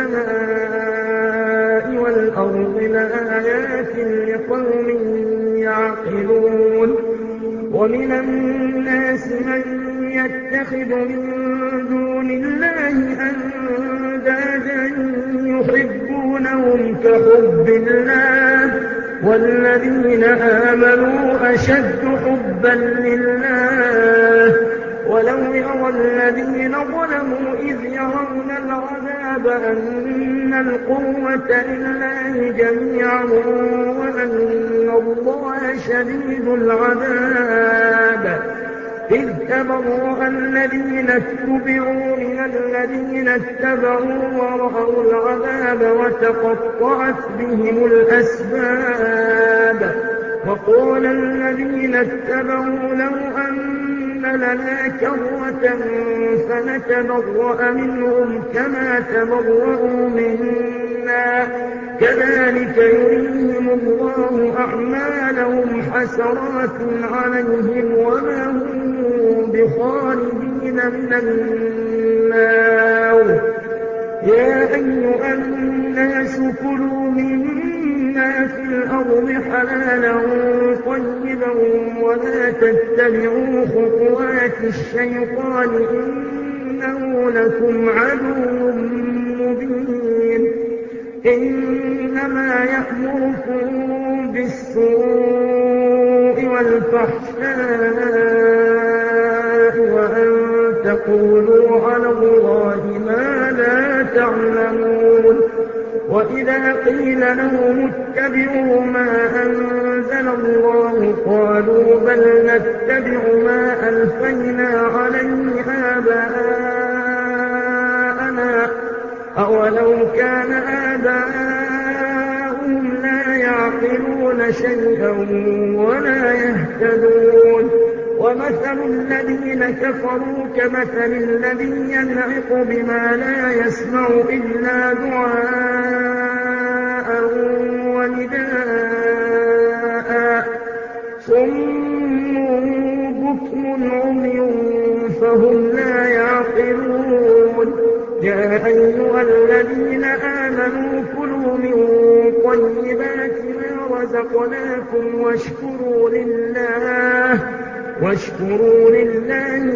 السماء والأرض لآيات لقوم يعقلون ومن الناس من يتخذ من دون الله أندادا يحبونهم كحب الله والذين آمنوا أشد حبا لله ولو يرى الذين ظلموا إذ يرون العذاب أن القوة لله جميعا وأن الله شديد العذاب إذ تبرأ الذين اتبعوا من الذين اتبعوا ورأوا العذاب وتقطعت بهم الأسباب وقال الذين اتبعوا لو أن لنا كرة فنتبرأ منهم كما تبرأوا منا كذلك يريهم الله أعمالهم حسرات عليهم وما هم بخالدين من النار يا أيها الناس كلوا مما في الأرض حلالا طيبا ولا تتبعوا خطوات الشيطان إنه لكم عدو مبين إنما يأمركم بالسوء والفحشاء وأن تقولوا على الله ما لا تعلمون وإذا قيل لهم اتبعوا ما أنزل الله قالوا بل نتبع ما ألفينا عليه آباءنا أولو كان آباؤهم لا يعقلون شيئا ولا يهتدون ومثل الذين كفروا كمثل الذي ينعق بما لا يسمع إلا دعاء ونداء صم بكم عمي فهم لا يعقلون يا أيها الذين آمنوا كلوا من طيبات ما رزقناكم واشكروا لله إن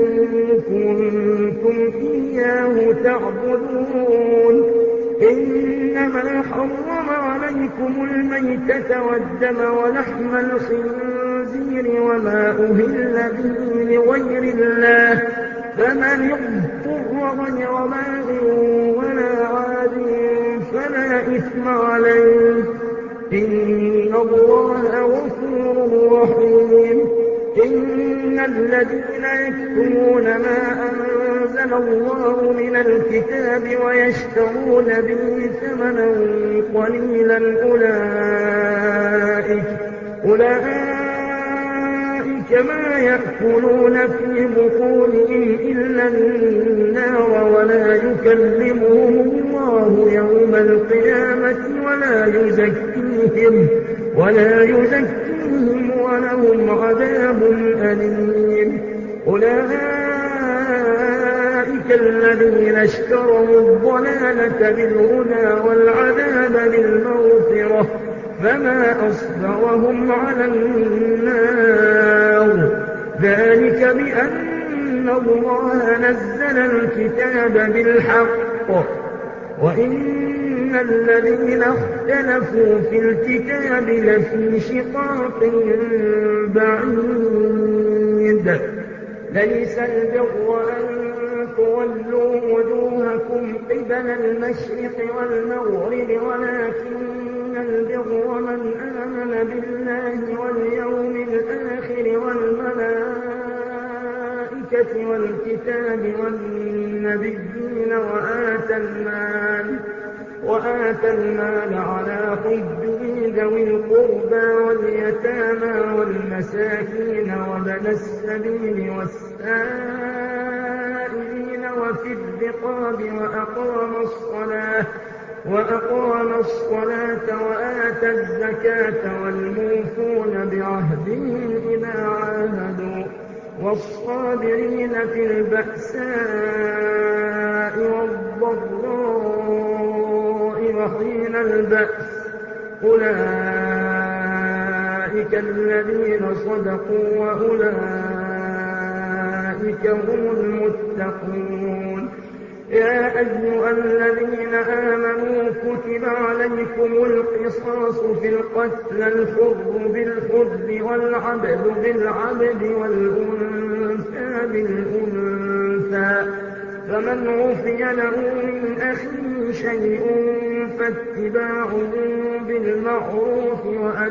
كنتم إياه تعبدون إنما حرم عليكم الميتة والدم ولحم الخنزير وما أهل به لغير الله فمن اضطر غير باغ ولا عاد فلا إثم عليه إن الله غفور رحيم إن الذين يكتمون ما أنزل الله من الكتاب ويشترون به ثمنا قليلا أولئك ما يأكلون في بطونهم إلا النار ولا يكلمهم الله يوم القيامة ولا يزكيهم ولهم عذاب أليم أولئك الذين اشتروا الضلالة بالهدى والعذاب بالمغفرة فما أصبرهم على النار ذلك بأن الله نزل الكتاب بالحق وإن الذين اختلفوا في الكتاب لفي شقاق بعيد ليس البر أن تولوا وجوهكم قبل المشرق والمغرب ولكن البر من آمن بالله واليوم الآخر والملائكة والكتاب والنبيين وآتى المال على حبه ذوي القربى واليتامى والمساكين وابن السبيل والسائلين وفي الرقاب وأقام الصلاة وآتى الزكاة والموفون بعهدهم إذا عاهدوا والصابرين في البأساء والضراء وحين البأس أولئك الذين صدقوا وأولئك أولئك هم المتقون. يا أيها الذين آمنوا كتب عليكم القصاص في القتلى الحر بالحر والعبد بالعبد والأنثى بالأنثى، فمن عفي له من أخيه شيء فاتباع بالمعروف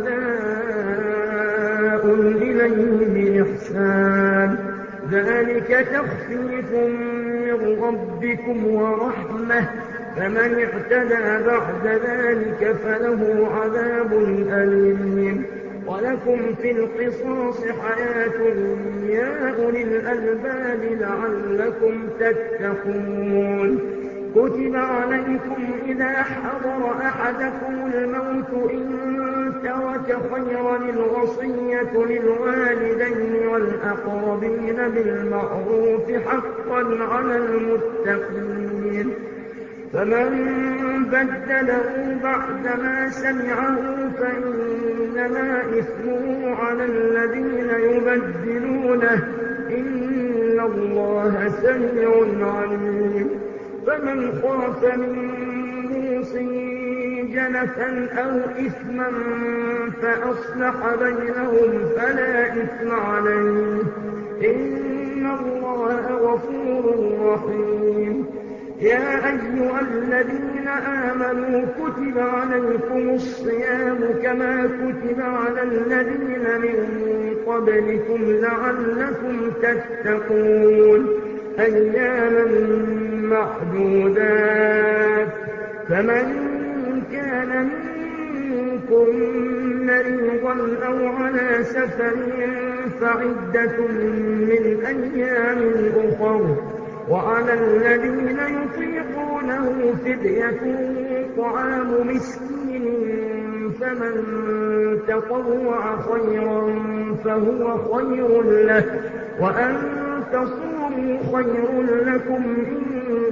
وأداء إليه بإحسان، ذلك تخفيف من ربكم ورحمة، فمن اعتدى بعد ذلك فله عذاب أليم. ولكم في القصاص حياة يا أولي الألباب لعلكم تتقون. كتب عليكم إذا حضر أحدكم الموت إن ترك خيرا الوصية للوالدين والأقربين بالمعروف حقا على المتقين، فمن بدله بعدما سمعه فإنما إثمه على الذين يبدلونه، إن الله سميع عليم. فمن خاف من موص جنفا أو إثما فأصلح بينهم فلا إثم عليه، إن الله غفور رحيم. يا أيها الذين آمنوا كتب عليكم الصيام كما كتب على الذين من قبلكم لعلكم تتقون، أياما معدودات، فمن كان منكم مريضا أو على سفر فعدة من أيام أخر، وعلى الذين يطيقونه فدية طعام مسكين، فمن تطوع خيرا فهو خير له، وأن تصوموا خير لكم إن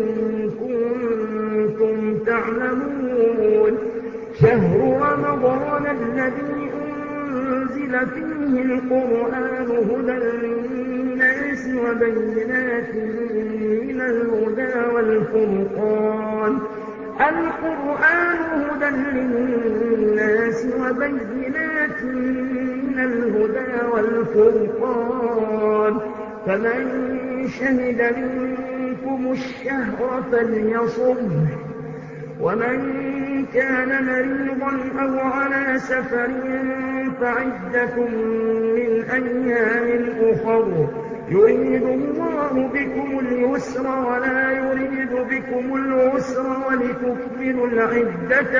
كنتم تعلمون. شهر رمضان الذي أنزل فيه القرآن هدى للناس وبينات من الهدى والفرقان. القرآن هدى للناس وبينات من الهدى والفرقان، فمن شهد منكم الشهر فليصمه، ومن كان مريضا أو على سفر فعدة من أيام أخر، يريد الله بكم اليسر ولا يريد بكم العسر ولتكملوا العدة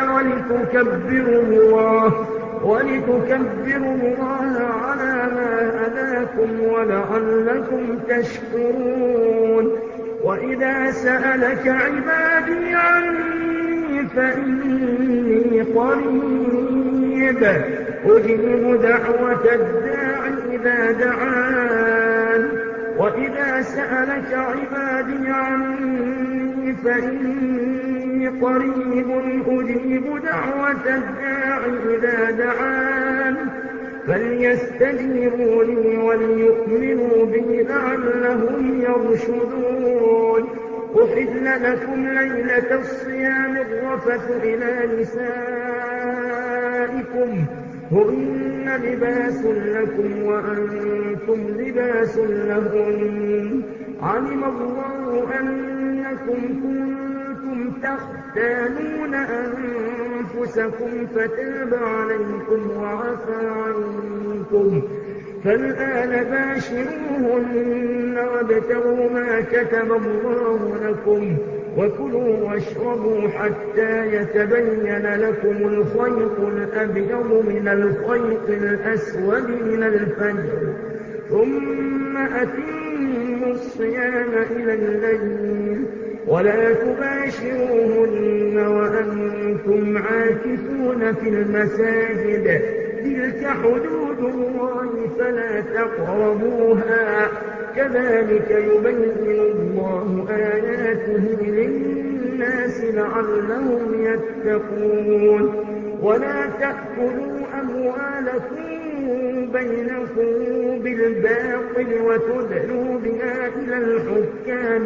ولتكبروا الله على ما هداكم ولعلكم تشكرون. وإذا سألك عبادي عني فإني قريب أجيب دعوة الداع إذا دعان. وإذا سألك عبادي عني فإني قريب أجيب دعوة الداع إذا دعان، فليستجيبوا لي وليؤمنوا بي لعلهم يرشدون. أحل لكم ليلة الصيام الرفث إلى نسائكم هن لباس لكم وأنتم لباس لهن، علم الله أنكم كنتم تختانون أنفسكم فتاب عليكم وعفى عنكم، فالآن باشروهن وابتغوا ما كتب الله لكم وكلوا واشربوا حتى يتبين لكم الخيط الأبيض من الخيط الأسود من الفجر، ثم أتموا الصيام إلى الليل، ولا تباشروهن وأنتم عاكفون في المساجد، تلك حدود الله فلا تقربوها، كذلك يبين الله آياته للناس لعلهم يتقون. ولا تأكلوا أموالكم بينكم بالباطل وتدلوا بها إلى الحكام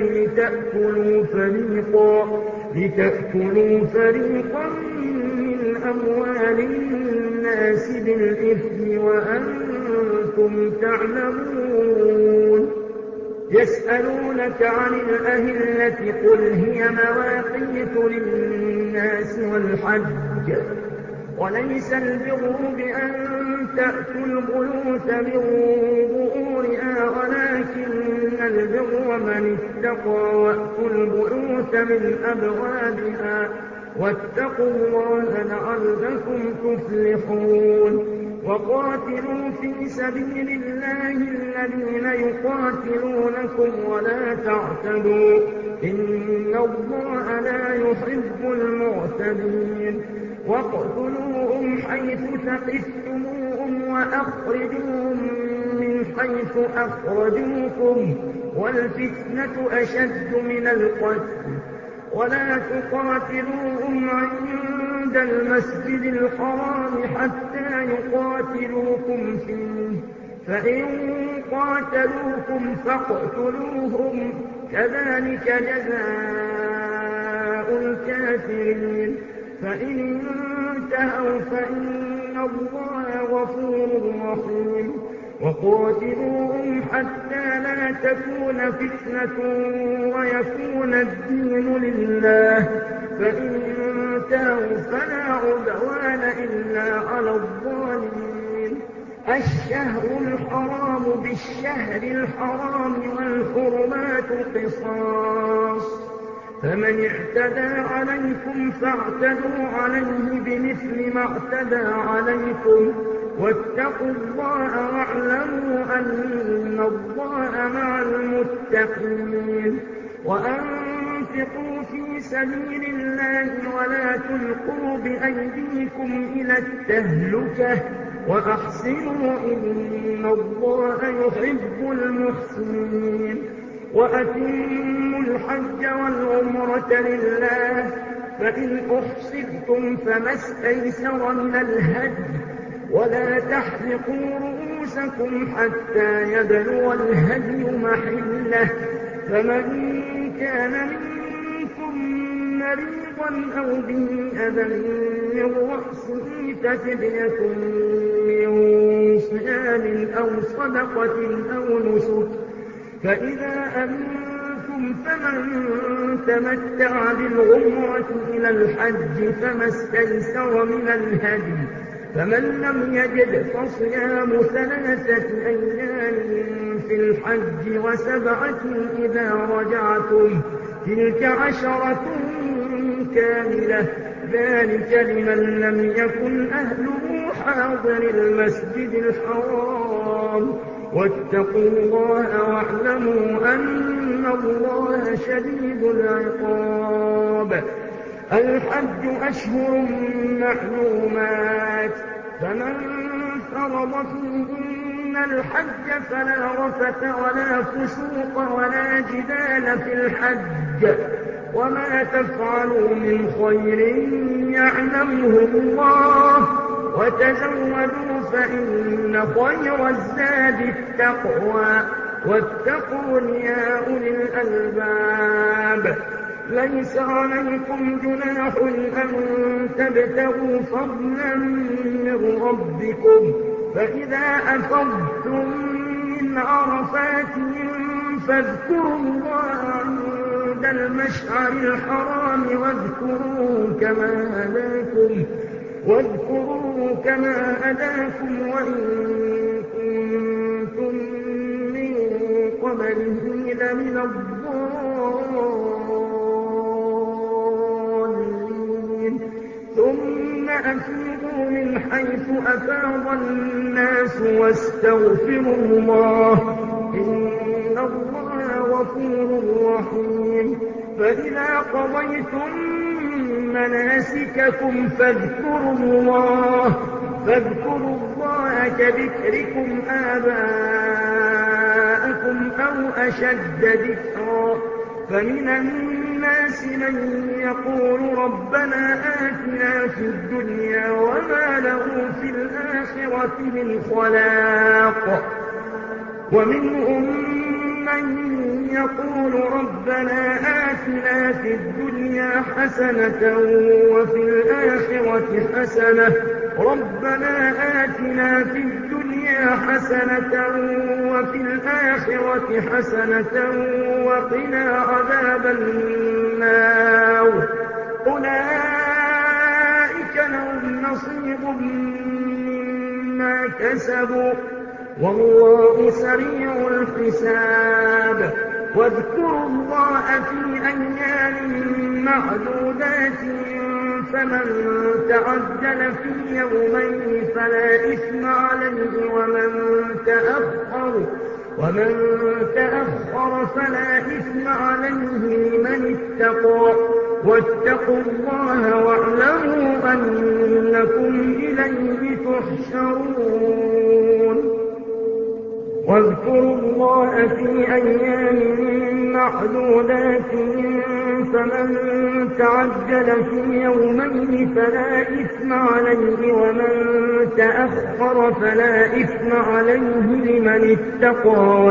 لتأكلوا فريقا من أموال الناس بالإثم وأنتم تعلمون. يسألونك عن الأهلة قل هي مواقيت للناس والحج وليس البر بأن تأتوا البيوت من ظهورها ولكن البر من اتقى وأتوا البيوت من أبوابها واتقوا الله لعلكم تفلحون. وقاتلوا في سبيل الله الذين يقاتلونكم ولا تعتدوا إن الله لا يحب المعتدين. واقتلوهم حيث ثقفتموهم وأخرجوهم من حيث أخرجوكم والفتنة أشد من القتل ولا تقاتلوهم عند المسجد الحرام حتى يقاتلوكم فيه فإن قاتلوكم فاقتلوهم كذلك جزاء الكافرين. فإن انتهوا فإن الله غفور رحيم. وقاتلوهم حتى لا تكون فتنة ويكون الدين لله فإن انتهوا فلا عدوان إلا على الظالمين. الشهر الحرام بالشهر الحرام والحرمات قصاص فمن اعتدى عليكم فاعتدوا عليه بمثل ما اعتدى عليكم واتقوا الله واعلموا أن الله مع المتقين. وأنفقوا في سبيل الله ولا تلقوا بأيديكم إلى التهلكة وأحسنوا إن الله يحب المحسنين. وأتموا الحج والعمرة لله فإن أحصرتم فما استيسر من الهدي ولا تحلقوا رؤوسكم حتى يبلغ الهدي محله فمن كان منكم مريضا أو به أذى من رأسه ففدية من صيام أو صدقة أو نسك فإذا أمنتم فمن تمتع بالعمرة إلى الحج فما استيسر من الهدي فمن لم يجد فصيام 3 أيام في الحج و7 إذا رجعتم تلك 10 كاملة ذلك لمن لم يكن أهله حاضر المسجد الحرام. واتقوا الله واعلموا أن الله شديد العقاب. الحج أشهر معلومات فمن فرض فيهن الحج فلا رفث ولا فسوق ولا جدال في الحج وما تفعلوا من خير يعلمه الله وتزودوا فإن خير الزاد التقوى واتقون يا أولي الألباب. ليس عليكم جناح أن تبتغوا فضلا من ربكم فإذا أفضتم من عرفات فاذكروا الله عند المشعر الحرام واذكروا كما هداكم وإن كنتم من قبله لمن الضالين. ثم أفيضوا من حيث أفاض الناس واستغفروا الله إن الله غفور رحيم. فإذا قضيتم مناسككم فاذكروا الله كذكركم آباءكم أو أشد ذكرا فمن الناس من يقول ربنا آتنا في الدنيا وما له في الآخرة من خلاق ومنهم من يقول ربنا آتنا في الدنيا حسنة وفي الآخرة حسنة ربنا آتنا في الدنيا حسنة وفي الآخرة حسنة وقنا عذاب النار أولئك لهم نصيب مما كسبوا والله سريع الحساب واذكروا الله في أيام معدودات فمن تعجل في يومين فلا إثم عليه ومن تأخر فلا إثم عليه لمن اتقى واتقوا الله واعلموا أنكم إليه تحشرون واذكروا الله في أيام معدودات فمن تعجل في يومين فلا إثم عليه ومن تأخر فلا إثم عليه لمن اتقى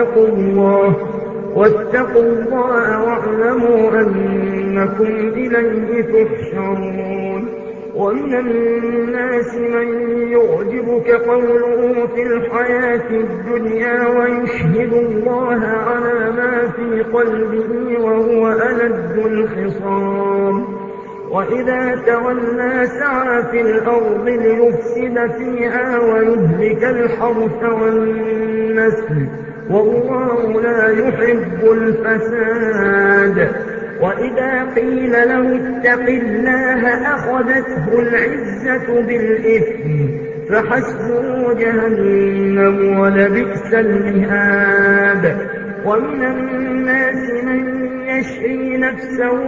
واتقوا الله واعلموا أنكم إليه تحشرون ومن الناس من يعجبك قوله في الحياة الدنيا ويشهد الله على ما في قلبه وهو ألد الخصام وإذا تولى سعى في الأرض ليفسد فيها ويهلك الحرث والنسل والله لا يحب الفساد وإذا قيل له اتق الله أخذته العزة بالإثم فحسبه جهنم ولبئس المهاد ومن الناس من يشري نفسه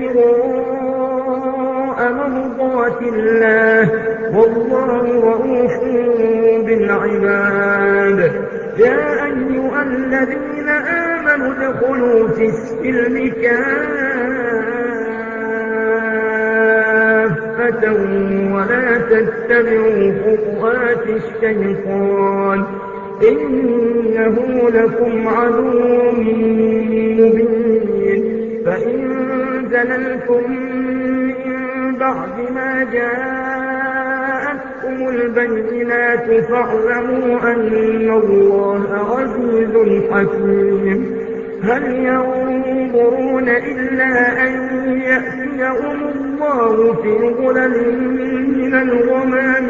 ابتغاء مرضات الله والله رؤوف بالعباد يا أيها الذين آمنوا ادخلوا في السلم كافة ولا تتبعوا خطوات الشيطان إنه لكم عدو مبين فإن زللتم من بعد ما جاءتكم البينات فاعلموا أن الله عزيز حكيم هل ينظرون إلا أن يأتيهم الله في ظلل من الغمام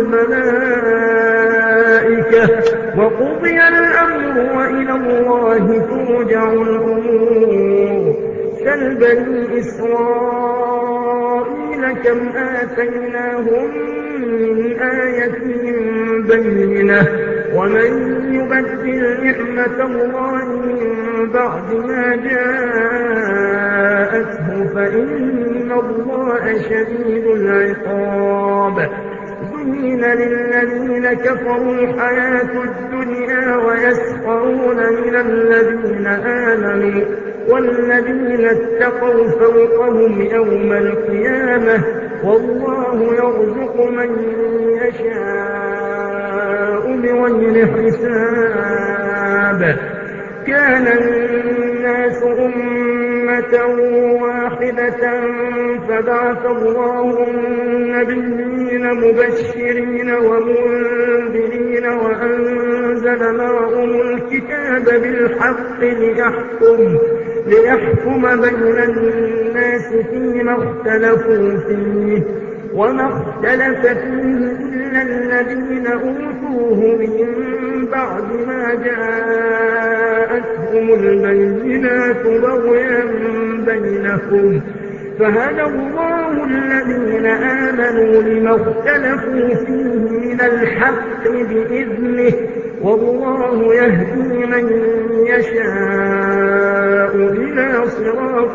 والملائكة وقضي الأمر وإلى الله ترجع الأمور سل بني إسرائيل كم آتيناهم من آية بينة ومن يبدل نعمة الله من بعد ما جاءته فإن الله شديد العقاب زين للذين كفروا الحياة الدنيا ويسخرون من الذين آمنوا والذين اتقوا فوقهم يوم القيامة والله يرزق من يشاء بغير حساب كان الناس أمة واحدة فبعث الله النبيين مبشرين ومنذرين وأنزل معهم الكتاب بالحق ليحكم بين الناس فيما اختلفوا فيه وما اختلف فيه إلا الذين أوتوه من بعد ما جاءتهم البينات بغيا بينهم فهدى الله الذين آمنوا لما اختلفوا فيه من الحق بإذنه والله يهدي من يشاء إلى صراط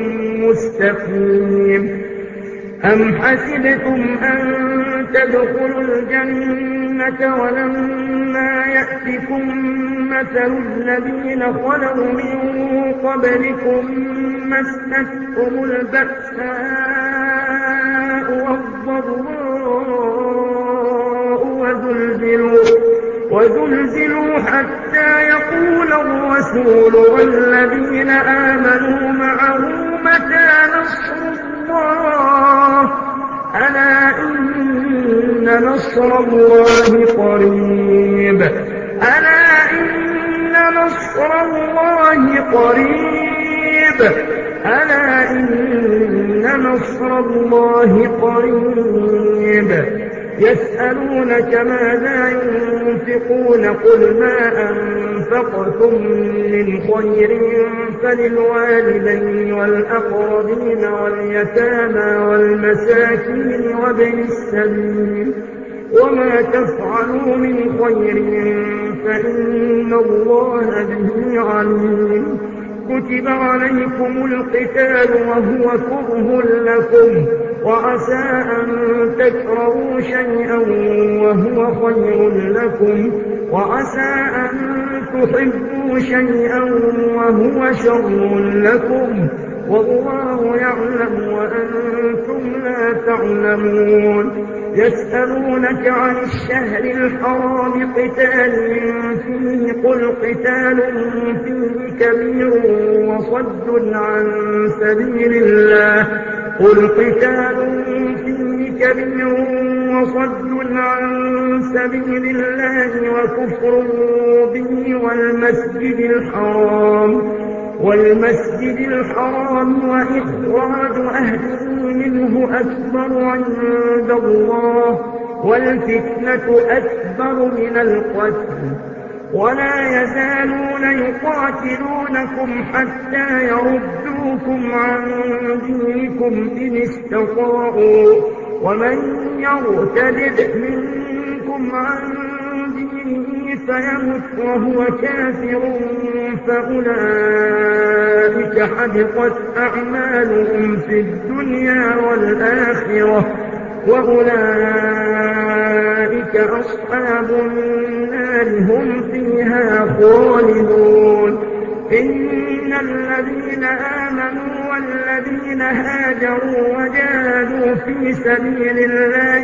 مستقيم أم حسبتم أن تدخلوا الجنة ولما يأتكم مثل الذين خلوا من قبلكم مستهم البأساء والضراء وزلزلوا حتى يقول الرسول والذين آمنوا معه متى نصر الله ألا إن نصر الله قريب ألا إن نصر الله قريب ألا إن نصر الله قريب يسألونك ماذا ينفقون قل ما أنفقتم من خير فللوالدين والأقربين واليتامى والمساكين وابن السبيل وما تفعلوا من خير فإن الله به عليم كتب عليكم القتال وهو كره لكم وعسى أن تكرهوا شيئا وهو خير لكم وعسى أن تحبوا شيئا وهو شر لكم والله يعلم وأنتم لا تعلمون يسألونك عن الشهر الحرام قتال فيه قل قتال فيه كبير وصد عن سبيل الله قل قتال فيه كبير وصد عن سبيل الله وكفر به والمسجد الحرام وإخراج أهله منه أكبر عند الله والفتنة أكبر من القتل ولا يزالون يقاتلونكم حتى يردوكم عن دينكم إن استطاعوا ومن يرتد منكم عن دينه فيمت وهو كافر فأولئك حبطت أعمالهم في الدنيا والآخرة وأولئك أصحاب النار هم فيها خالدون إن الذين آمنوا والذين هاجروا وجاهدوا في سبيل الله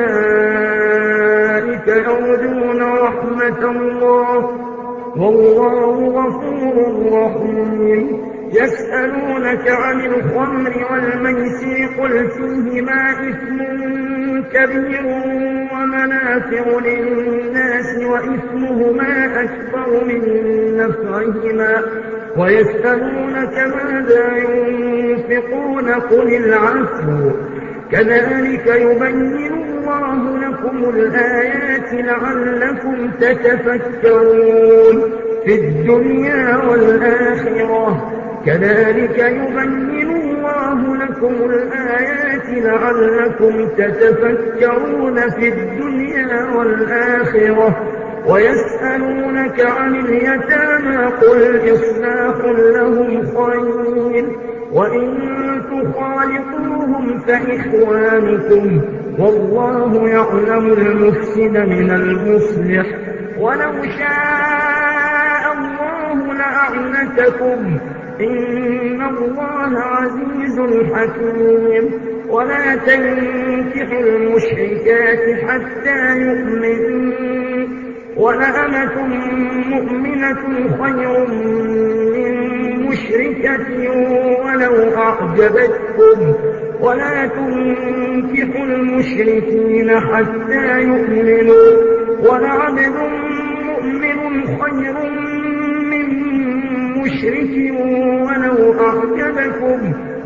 أولئك يرجون رحمة الله والله غفور رحيم يسألونك عن الخمر والميسر قل فيهما إثم كبير ومنافع للناس وإثمهما أكبر من نفعهما ويسألونك ماذا ينفقون قل العفو كذلك يبين الله لكم الآيات لعلكم تتفكرون في الدنيا والآخرة كذلك يبين الله لكم الآيات لعلكم تتفكرون في الدنيا والآخرة ويسألونك عن اليتامى قل إصلاح لهم خير وإن تخالطوهم فإخوانكم والله يعلم المفسد من المصلح ولو شاء الله لأعنتكم إن الله عزيز حكيم ولا تنكحوا المشركات حتى يؤمنوا ولأمة مؤمنة خير من مشركة ولو أعجبتكم ولا تنكحوا المشركين حتى يؤمنوا ولعبد مؤمن خير من مشرك ولو أعجبكم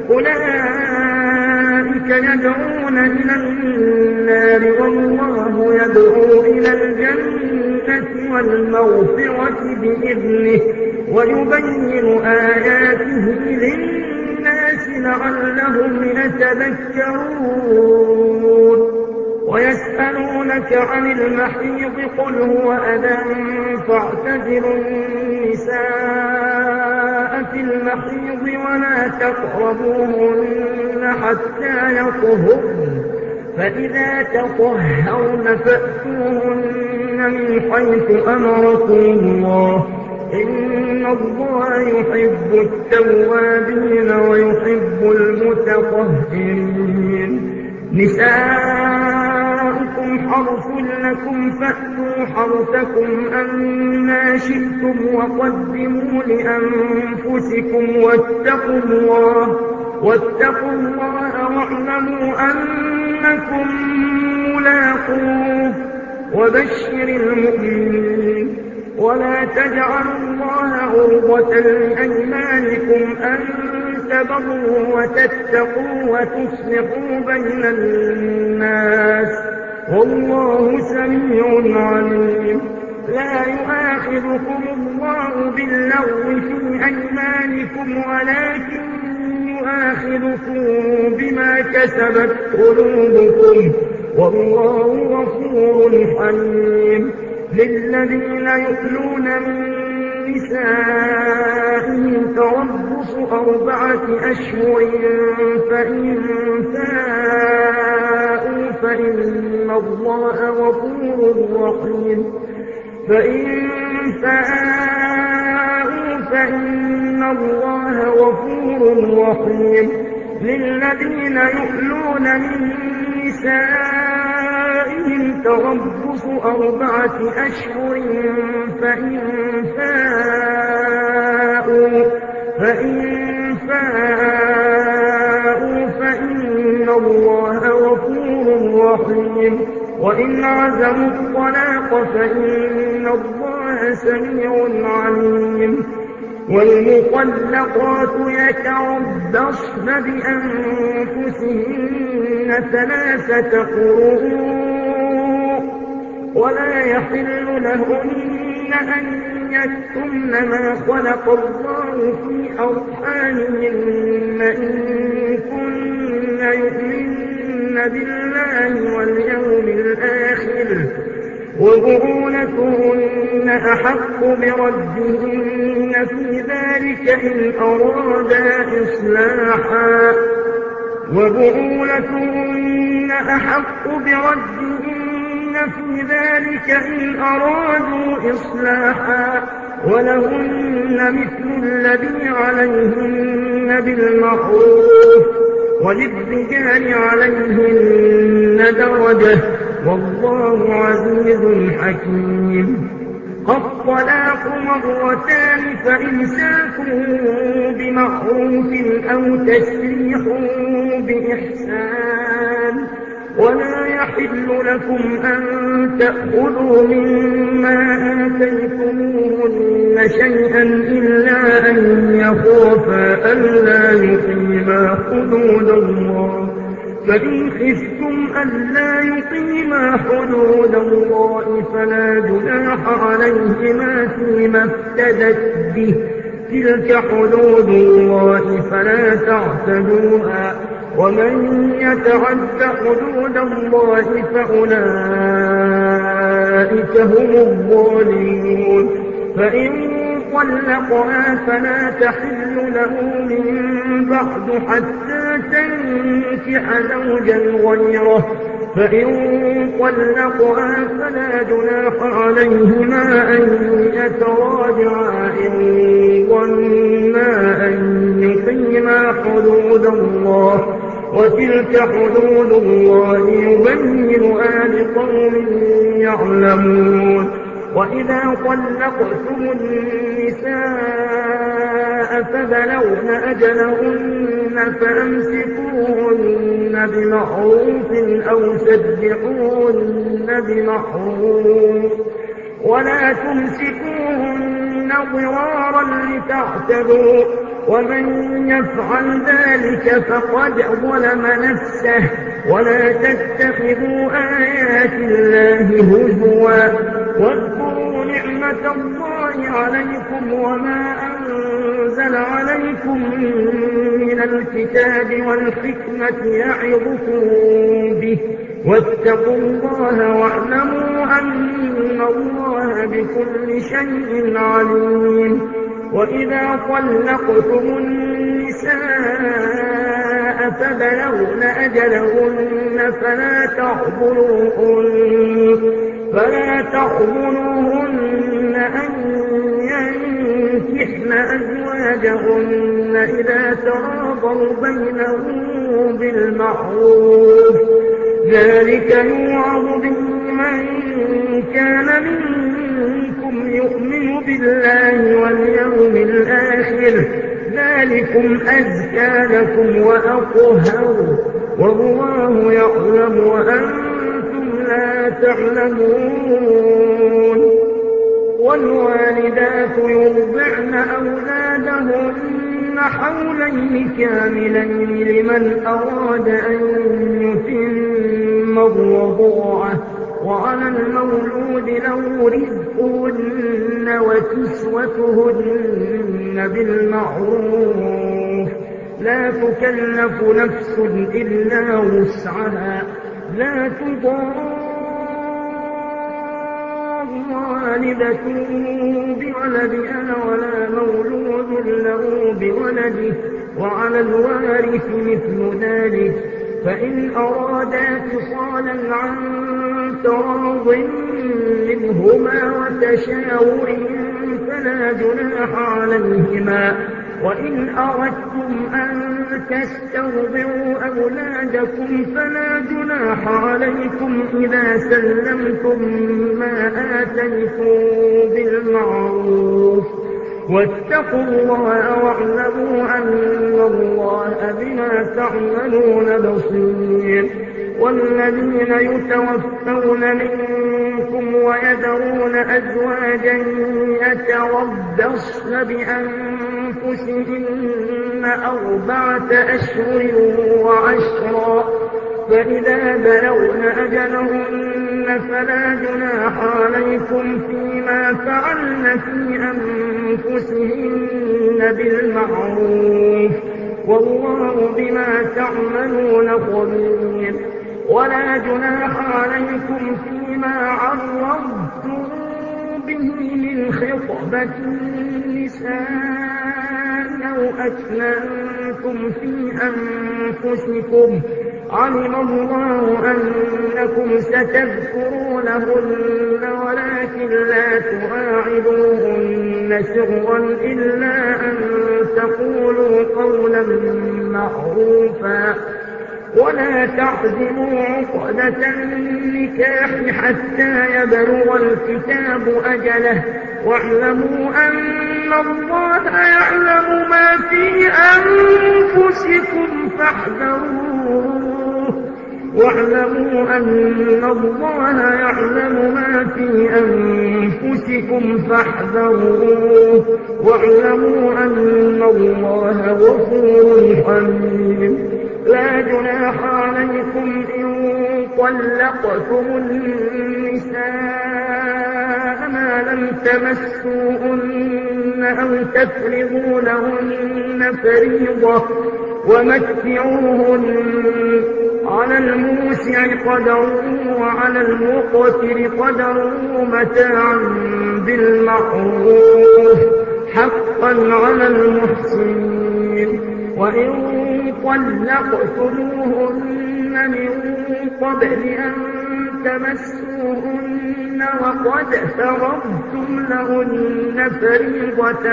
أولئك يدعون إلى النار والله يدعو إلى الجنة والمغفرة بإذنه ويبين آياته للناس لعلهم يتذكرون ويسألونك عن المحيض قل هو أذى فاعتزلوا النساء في المحيض ولا تقربوهن حتى يطهرن فإذا تطهرن فأتوهن من حيث أمركم الله إن الله يحب التوابين ويحب المتطهرين. نساؤكم حرث لكم فأتوا حرثكم أنى شئتم وقدموا لأنفسكم واتقوا الله واعلموا أنكم ملاقوه وبشر المؤمنين. ولا تجعلوا الله عرضة لأيمانكم أن تبروا وتتقوا وتصلحوا بين الناس والله سميع عليم. لا يؤاخذكم الله باللغو في أيمانكم ولكن يؤاخذكم بما كسبت قلوبكم والله غفور حليم. للذين يؤلون من نسائهم تربص 4 أشهر فإن فاءوا فإن الله غفور رحيم. للذين يؤلون من نسائهم تربص 4 أشهر فإن فاءوا فإن الله غفور رحيم. وإن عزموا الطلاق فإن الله سميع عليم. والمطلقات يتربصن بأنفسهن 3 قروء ولا يحل لهن أن يكتمن ما خلق الله في أرحامهن إن كن يؤمن بالله واليوم الآخر وبعولتهن أحق بردهن في ذلك إن أرادا إصلاحا ولهن مثل الذي عليهن بالمعروف وللرجال عليهن درجة والله عزيز حكيم. الطلاق 2 فإمساك بمعروف أو تسريح بإحسان. ولا يحل لكم أن تأخذوا مما آتيتموهن شيئا إلا أن يخافا ألا يقيما حدود الله. فإن خفتم ألا يقيما حدود الله فلا جناح عليهما فيما افتدت به. تلك حدود الله فلا تعتدوها ومن يتعد حدود الله فأولئك هم الظالمون. فإن طلقها فلا تحل له من بعد حتى تنكح زوجا غيره. فإن طلقها فلا جناح عليهما أن يتراجعا إن ظنا أن يقيما حدود الله وتلك حدود الله يبينها لقوم يعلمون. وإذا طلقتم النساء فبلغن أجلهن فأمسكوهن بمعروف أو سرحوهن بمعروف ولا تمسكوهن ضرارا لتعتدوا ومن يفعل ذلك فقد ظلم نفسه. ولا تتخذوا آيات الله هزوا واذكروا نعمة الله عليكم وما أنزل عليكم من الكتاب والحكمة يعظكم به واتقوا الله واعلموا أن الله بكل شيء عليم. وإذا طلقتم النساء فبلغن أجلهن فلا تحضروهن أن ينكحن أزواجهن إذا تراضوا بينهم بالمعروف ذلك يوعظ به من كان منكم يؤمن بالله واليوم الآخر ذلكم أزكى لكم وأطهر والله يعلم وأنتم لا تعلمون. والوالدات يرضعن أولادهن حولين كاملين لمن أراد أن يتم الرضاعة وعلى المولود له رزقهن وكسوتهن بالمعروف لا تكلف نفس إلا وسعها لا تضار والدة بولدها ولا مولود له بولده وعلى الوارث مثل ذلك فإن أرادا فصالا عن تراض منهما وتشاور فلا جناح عليهما وإن أردتم أن تسترضعوا أولادكم فلا جناح عليكم إذا سلمتم ما آتيتم بالمعروف واتقوا الله واعلموا أن الله بما تعملون بصير. والذين يتوفون منكم ويذرون أزواجا يتربصن بأنفسهن 4 أشهر وعشرا فإذا بلغن أجلهن فلا جناح عليكم فيما فعلن في أنفسهن بالمعروف والله بما تعملون خبير. ولا جناح عليكم فيما عرضتم به من خطبة النساء أو أكننتم في أنفسكم علم الله أنكم ستذكرونهن ولكن لا تواعدوهن سرا إلا أن تقولوا قولا معروفا ولا تعزموا عقدة النكاح حتى يبلغ الكتاب أجله واعلموا أن الله يعلم ما في أنفسكم فاحذروه واعلموا أن الله يعلم ما في أنفسكم فاحذروه واعلموا أن الله غفور حليم. لا جناح عليكم إن طلقتم النساء ما لم تمسوهن أو تفرضوا لهن فريضة ومتعوهن على الموسع قدره وعلى المقتر قدره متاعا بالمعروف حقا على المحسنين. وإن طلقتموهن من قبل أن تمسوهن وقد فرضتم لهن فريضة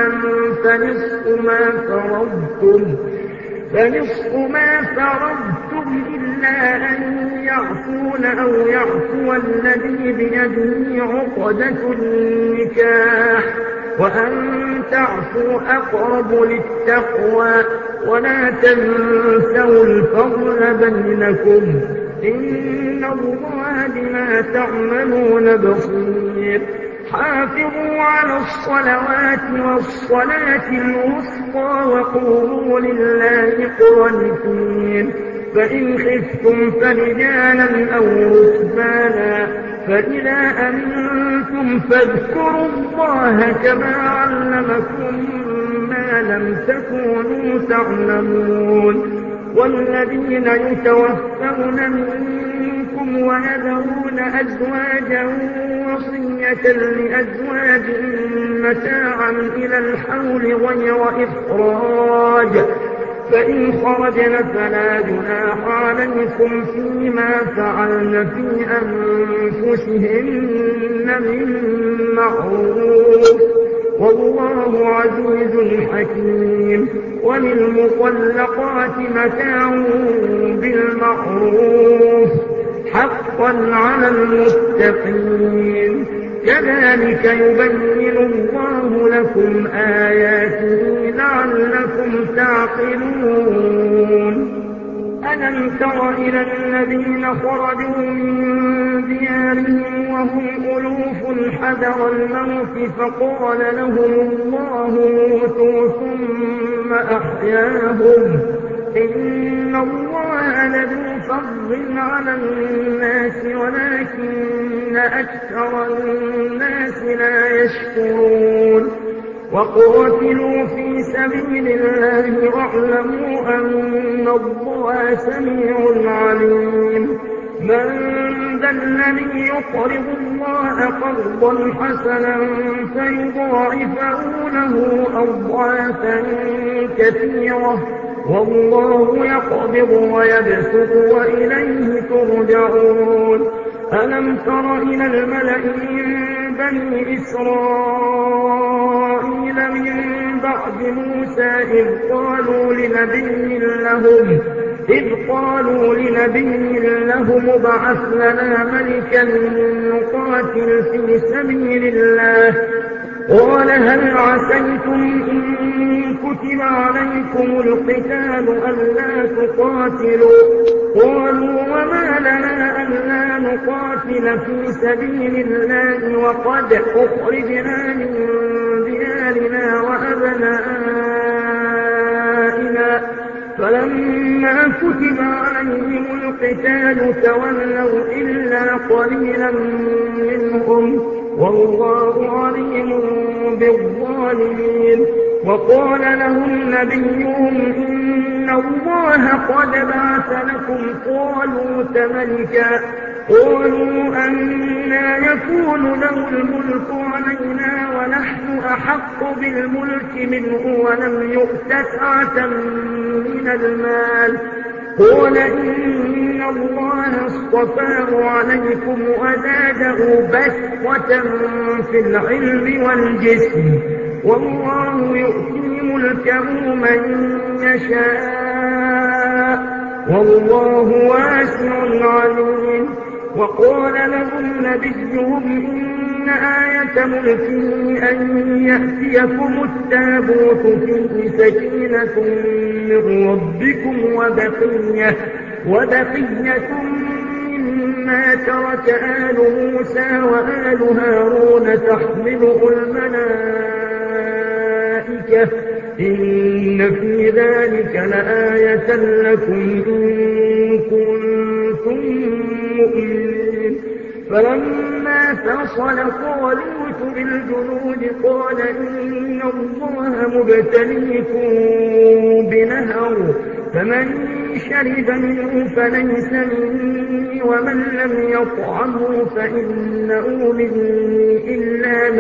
فنصف ما فرضتم إلا أن يعفون أو يعفو الذي بيده عقدة النكاح وأن تعفوا أقرب للتقوى ولا تنسوا الفضل بينكم إن الله بما تعملون بصير. حافظوا على الصلوات والصلاة الوسطى وقوموا لله قانتين. فإن خفتم فرجالا أو ركبانا فإذا أمنتم فاذكروا الله كما علمكم ما لم تكونوا تعلمون. والذين يتوفون منكم ويذرون أزواجا وصية لأزواجهم متاعا إلى الحول غير إخراج فإن خرجن فلا جناح عليكم فيما فعلن في أنفسهن من معروف، والله عزيز حكيم. وللمطلقات متاع بالمعروف حقا على المتقين. كذلك يبين الله لكم آياته لعلكم تعقلون. ألم تر إلى الذين خرجوا من ديارهم وهم ألوف حذر الموت فقال لهم الله موتوا ثم أحياهم، إن الله لذو فضل على الناس ولكن أكثر الناس لا يشكرون. وقاتلوا في سبيل الله واعلموا أن الله سميع عليم. من ذا الذي يقرض الله قرضا حسنا فيضاعفه له أضعافا كثيرة، والله يقبض ويبسط وإليه ترجعون. ألم تر إلى الملأ من بني إسرائيل من بعد موسى إذ قالوا لنبي لهم ابعث لنا ملكا نقاتل في سبيل الله، قال هل عسيتم إن كتب عليكم القتال ألا تقاتلوا؟ قالوا وما لنا ألا نقاتل في سبيل الله وقد أخرجنا من ديارنا وأبنائنا، فلما كتب عليهم القتال تولوا إلا قليلا منهم، والله عليم بالظالمين. وقال لهم نبيهم إن الله قد بعث لكم طالوت ملكا، قالوا أنى يكون له الملك علينا ونحن أحق بالملك منه ولم يؤت سعة من المال، قال إن الله اصطفاه عليكم وزاده بسطة في العلم والجسم، والله يؤتي ملكه من يشاء، والله واسع عليم. وقال لهم نبيهم إن آية ملكه أن يأتيكم التابوت فيه سكينة من ربكم وبقية مما ترك آل موسى وآل هارون تحمله الملائكة، إن في ذلك لآية لكم إن كنتم مؤمنين. فلما فصل طالوت بالجنود قال إن الله مبتليكم بنهر، فمن شرب منه فليس مني ومن لم يطعمه فإنه مني إلا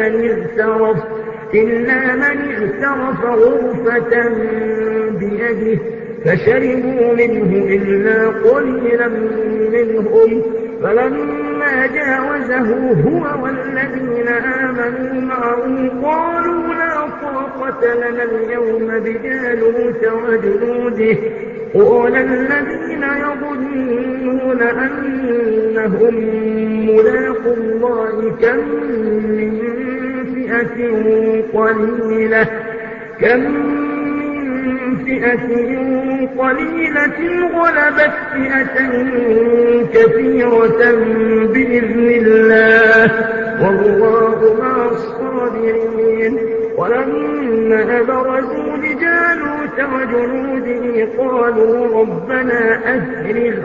من اغترف غرفة بيده، فشربوا منه إلا قليلا منهم. فلما جاوزه هو والذين آمنوا معه قالوا لا طاقة لنا اليوم بجالوت وجنوده، قال الذين يظنون أنهم ملاقو الله كم من فئة قليلة غلبت فئة كثيرة بإذن الله، والله مع الصابرين. ولما برزوا لجالوت وجنوده قالوا ربنا أفرغ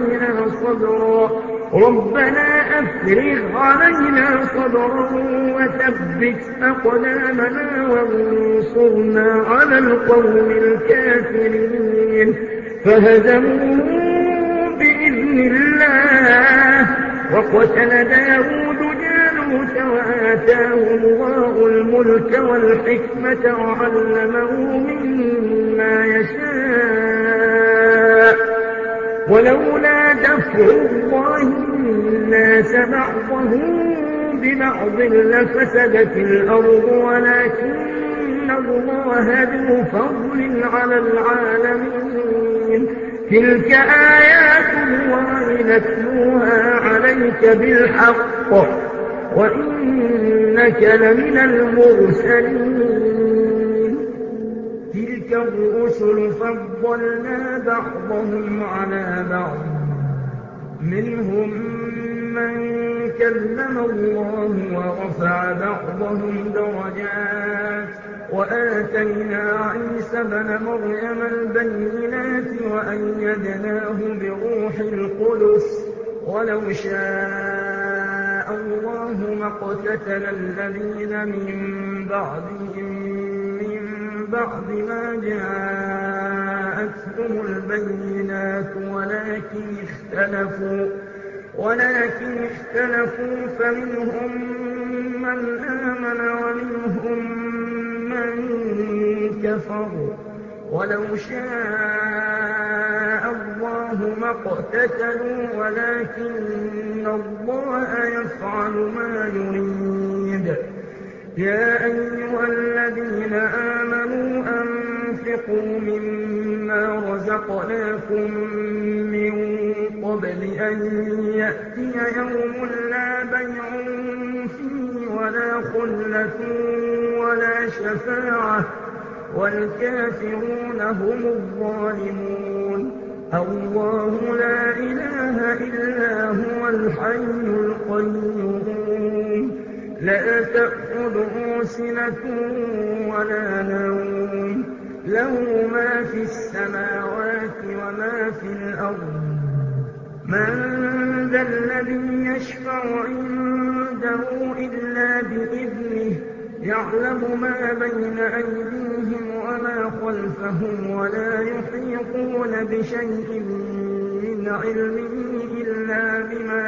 علينا صبرا وثبت أقدامنا وانصرنا على القوم الكافرين. فهزموهم بإذن الله وقتل داود جالوت موسى وآتاه الله الملك والحكمة وعلمه مما يشاء ولولا دفع الله الناس بعضهم ببعض لفسدت الأرض ولكن الله ذو فضل على العالمين تلك آيات الله نتلوها عليك بالحق وإنك لمن المرسلين تلك الرسل فضلنا بعضهم على بعض منهم من كلم الله ورفع بعضهم درجات وآتينا عيسى ابن مريم البينات وأيدناه بروح القدس ولو شاء الله ما اقتتل الذين من بعدهم من بعد ما جاءتهم البينات ولكن اختلفوا فمنهم من آمن ومنهم من كفر ولو شاء الله ما اقتتلوا ولكن الله يفعل ما يريد يا أيها الذين آمنوا أنفقوا مما رزقناكم من قبل أن يأتي يوم لا بيع فيه ولا خلة ولا شفاعة والكافرون هم الظالمون الله لا إله إلا هو الحي القيوم لا تأخذه سنة ولا نوم له ما في السماوات وما في الأرض من ذا الذي يشفع عنده إلا بإذنه يعلم ما بين أيديهم وما خلفهم ولا يحيطون بشيء من علمه إلا بما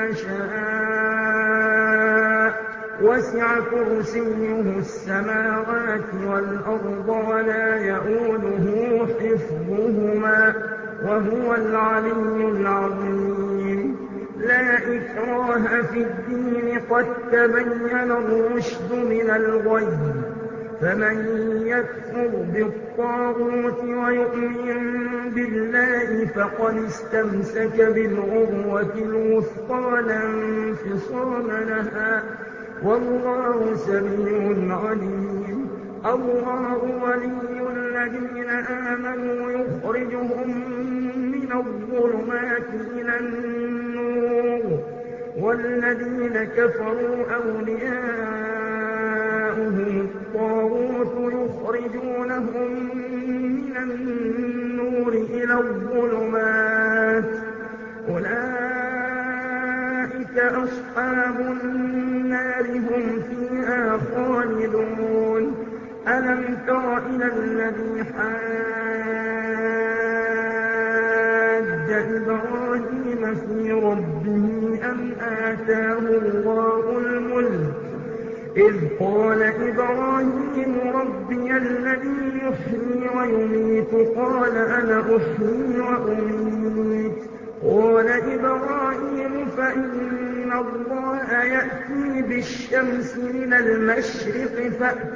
شاء وسع كرسيه السماوات والأرض ولا يئوده حفظهما وهو العلي العظيم لا إكراه في الدين قد تبين الرشد من الغي فمن يكفر بالطاغوت ويؤمن بالله فقد استمسك بالعروة الوثقى لا انفصام لها والله سميع عليم الله ولي الذين آمنوا يخرجهم من الظلمات إلى النور والذين كفروا أولياؤهم الطاغوت يخرجونهم من النور إلى الظلمات أولئك أصحاب النار هم فيها خالدون ألم تر إلى الذي حاج إبراهيم في ربه أن آتاه الله الملك إذ قال إبراهيم ربي الذي يحيي ويميت قال أنا أحيي وأميت قال إبراهيم فإن الله يأتي بالشمس من المشرق فأت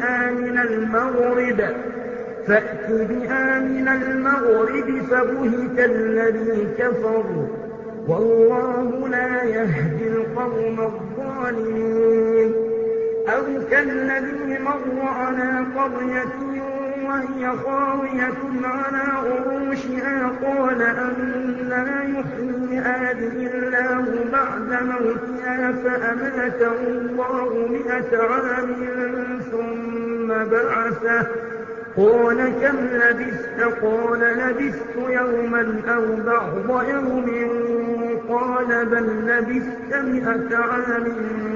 بها من المغرب فبهت الذي كفر والله لا يهدي القوم الظالمين أو كالذي مر على قرية وهي خاوية على عروشها قال أنى يحيي هذه الله بعد موتها فأماته الله 100 عام ثم بعثه قال كم لبثت قال لبثت يوما أو بعض يوم قال بل لبثت 100 عام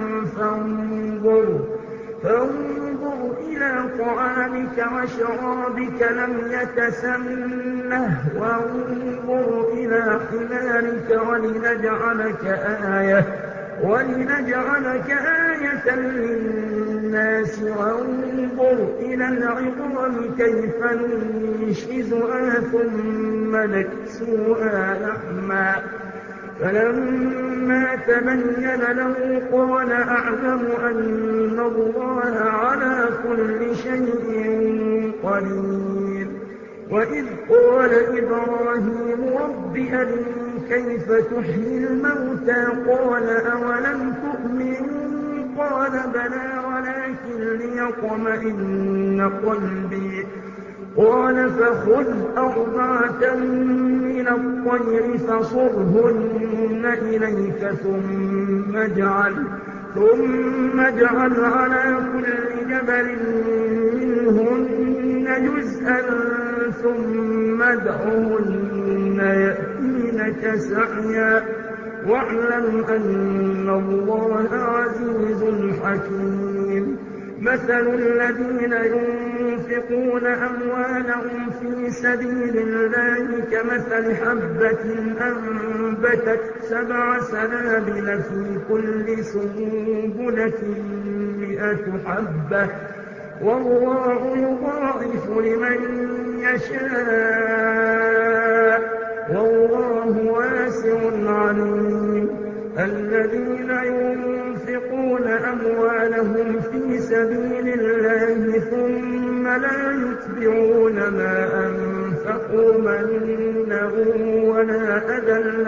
فانظر إلى طعامك وشرابك لم يتسنه وانظر إلى حمارك ولنجعلك آية آية للناس وانظر إلى العظام كيف ننشزها ثم نكسوها لحما فلما تبين له قال أعلم أن الله على كل شيء قدير. وإذ قال إبراهيم رب أرني كيف تحيي الموتى قال أولم تؤمن قال بلى ولكن ليطمئن قلبي قال فخذ 4 من الطير فصرهن إليك ثم اجعل على كل جبل منهن جزءا ثم ادعهن يأتينك سعيا واعلم أن الله عزيز حكيم. مثل الذين ينفقون أموالهم في سبيل الله كمثل حبة أنبتت 7 سنابل في كل سنبلة 100 حبة والله يضاعف لمن يشاء والله واسع عليم. الذين ينفقون أموالهم في سبيل الله ثم لا يتبعون ما أنفقوا منا ولا أذى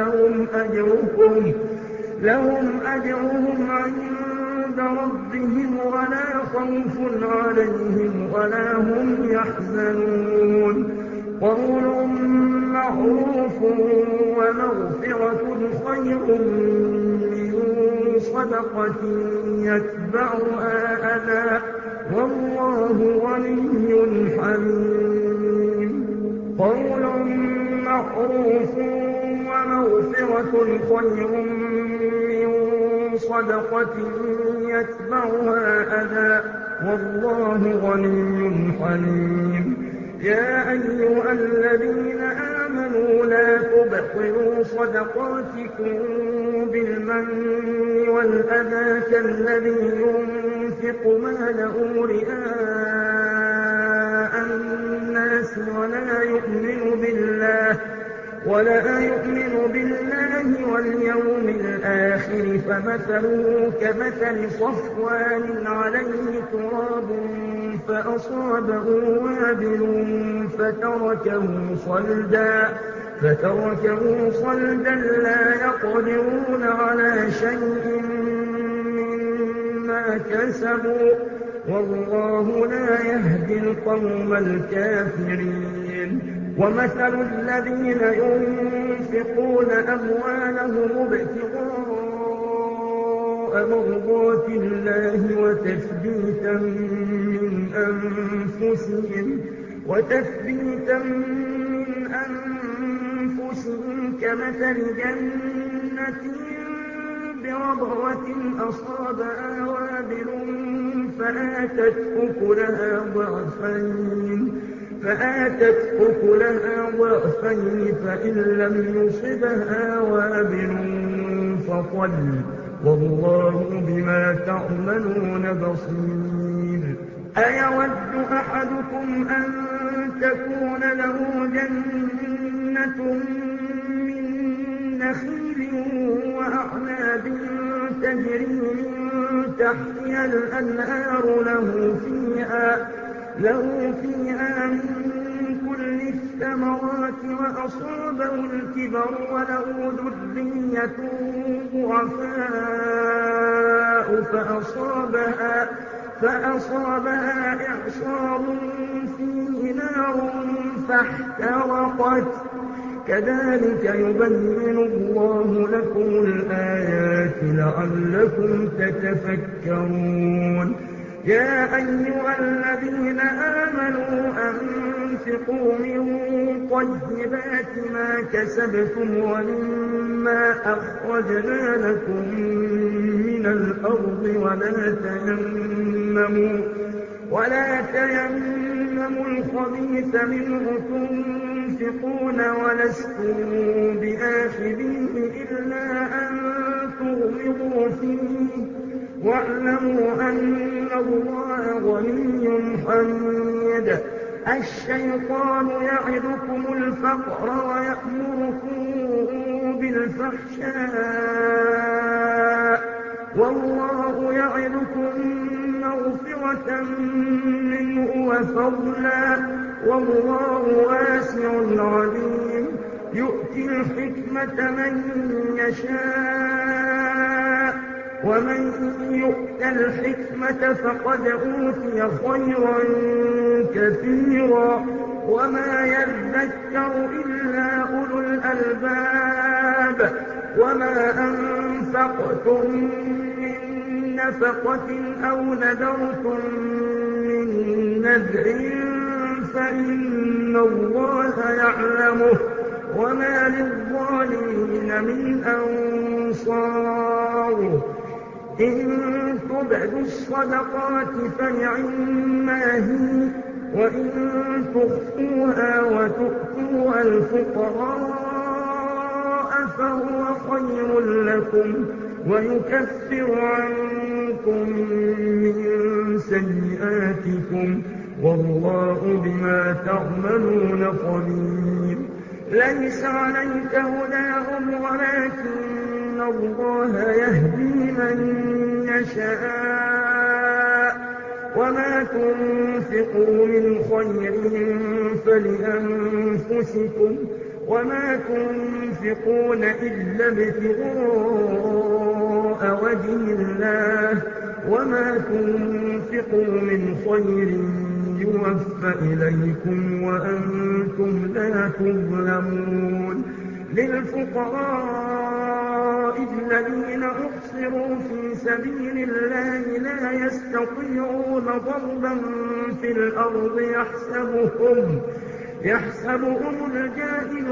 لهم أجرهم عند ربهم ولا خوف عليهم ولا هم يحزنون. قول معروف ومغفرة خير من صدقة يتبعها أذى والله غني حليم. قول معروف ومغفرة خير من صدقة يتبعها أذى والله غني حليم. يا أيها الذين آمنوا لا تبطلوا صدقاتكم بالمن والأذى كالذي ينفق ماله رئاء الناس ولا يؤمن بالله واليوم الآخر فمثله كمثل صفوان عليه تراب فأصابه وابل فتركه صلدا لا يقدرون على شيء مما كسبوا والله لا يهدي القوم الكافرين. ومثل الذين ينفقون أموالهم ابتغاء مرضات الله وتثبيتا من أنفسهم كمثل جنة بربوة أصابها وابل فآتت أكلها ضعفين فإن لم يصبها وابل فطل والله بما تعملون بصير. أيود أحدكم أن تكون له جنة من نخيل وأعناب تجري من تحتها الأنهار له فيها من كل الثمرات وأصابه الكبر وله ذرية ضعفاء فأصابها إعصار فيه نار فاحترقت. كذلك يبين الله لكم الآيات لعلكم تتفكرون. يا أيها الذين آمنوا أنفقوا من طيبات ما كسبتم ومما أخرجنا لكم من الأرض ولا تيمموا الخبيث منه تنفقون ولستم بآخذيه إلا أن تغمضوا فيه واعلموا أن الله غني حميد. الشيطان يعدكم الفقر ويأمركم بالفحشاء والله يعدكم مغفرة منه وفضلا والله واسع عليم. يؤتي الحكمة من يشاء ومن يؤت الحكمة فقد أوتي خيرا كثيرا وما يذكر إلا أولو الألباب. وما أنفقتم من نفقة أو نذرتم من نذر فإن الله يعلمه وما للظالمين من أنصار. إن تبدوا الصدقات فنعما هي وإن تخفوها وتؤتوها الفقراء فهو خير لكم ويكفر عنكم من سيئاتكم والله بما تعملون خبير. ليس عليك هداهم ولكن الله يهدي من يشاء وما تنفقوا من خير فلأنفسكم وما تنفقون إلا ابتغاء وجه الله وما تنفقوا من خير يوفى إليكم وأنتم لا تظلمون. للفقراء الذين أحصروا في سبيل الله لا يستطيعون ضربا في الأرض يحسبهم الجاهل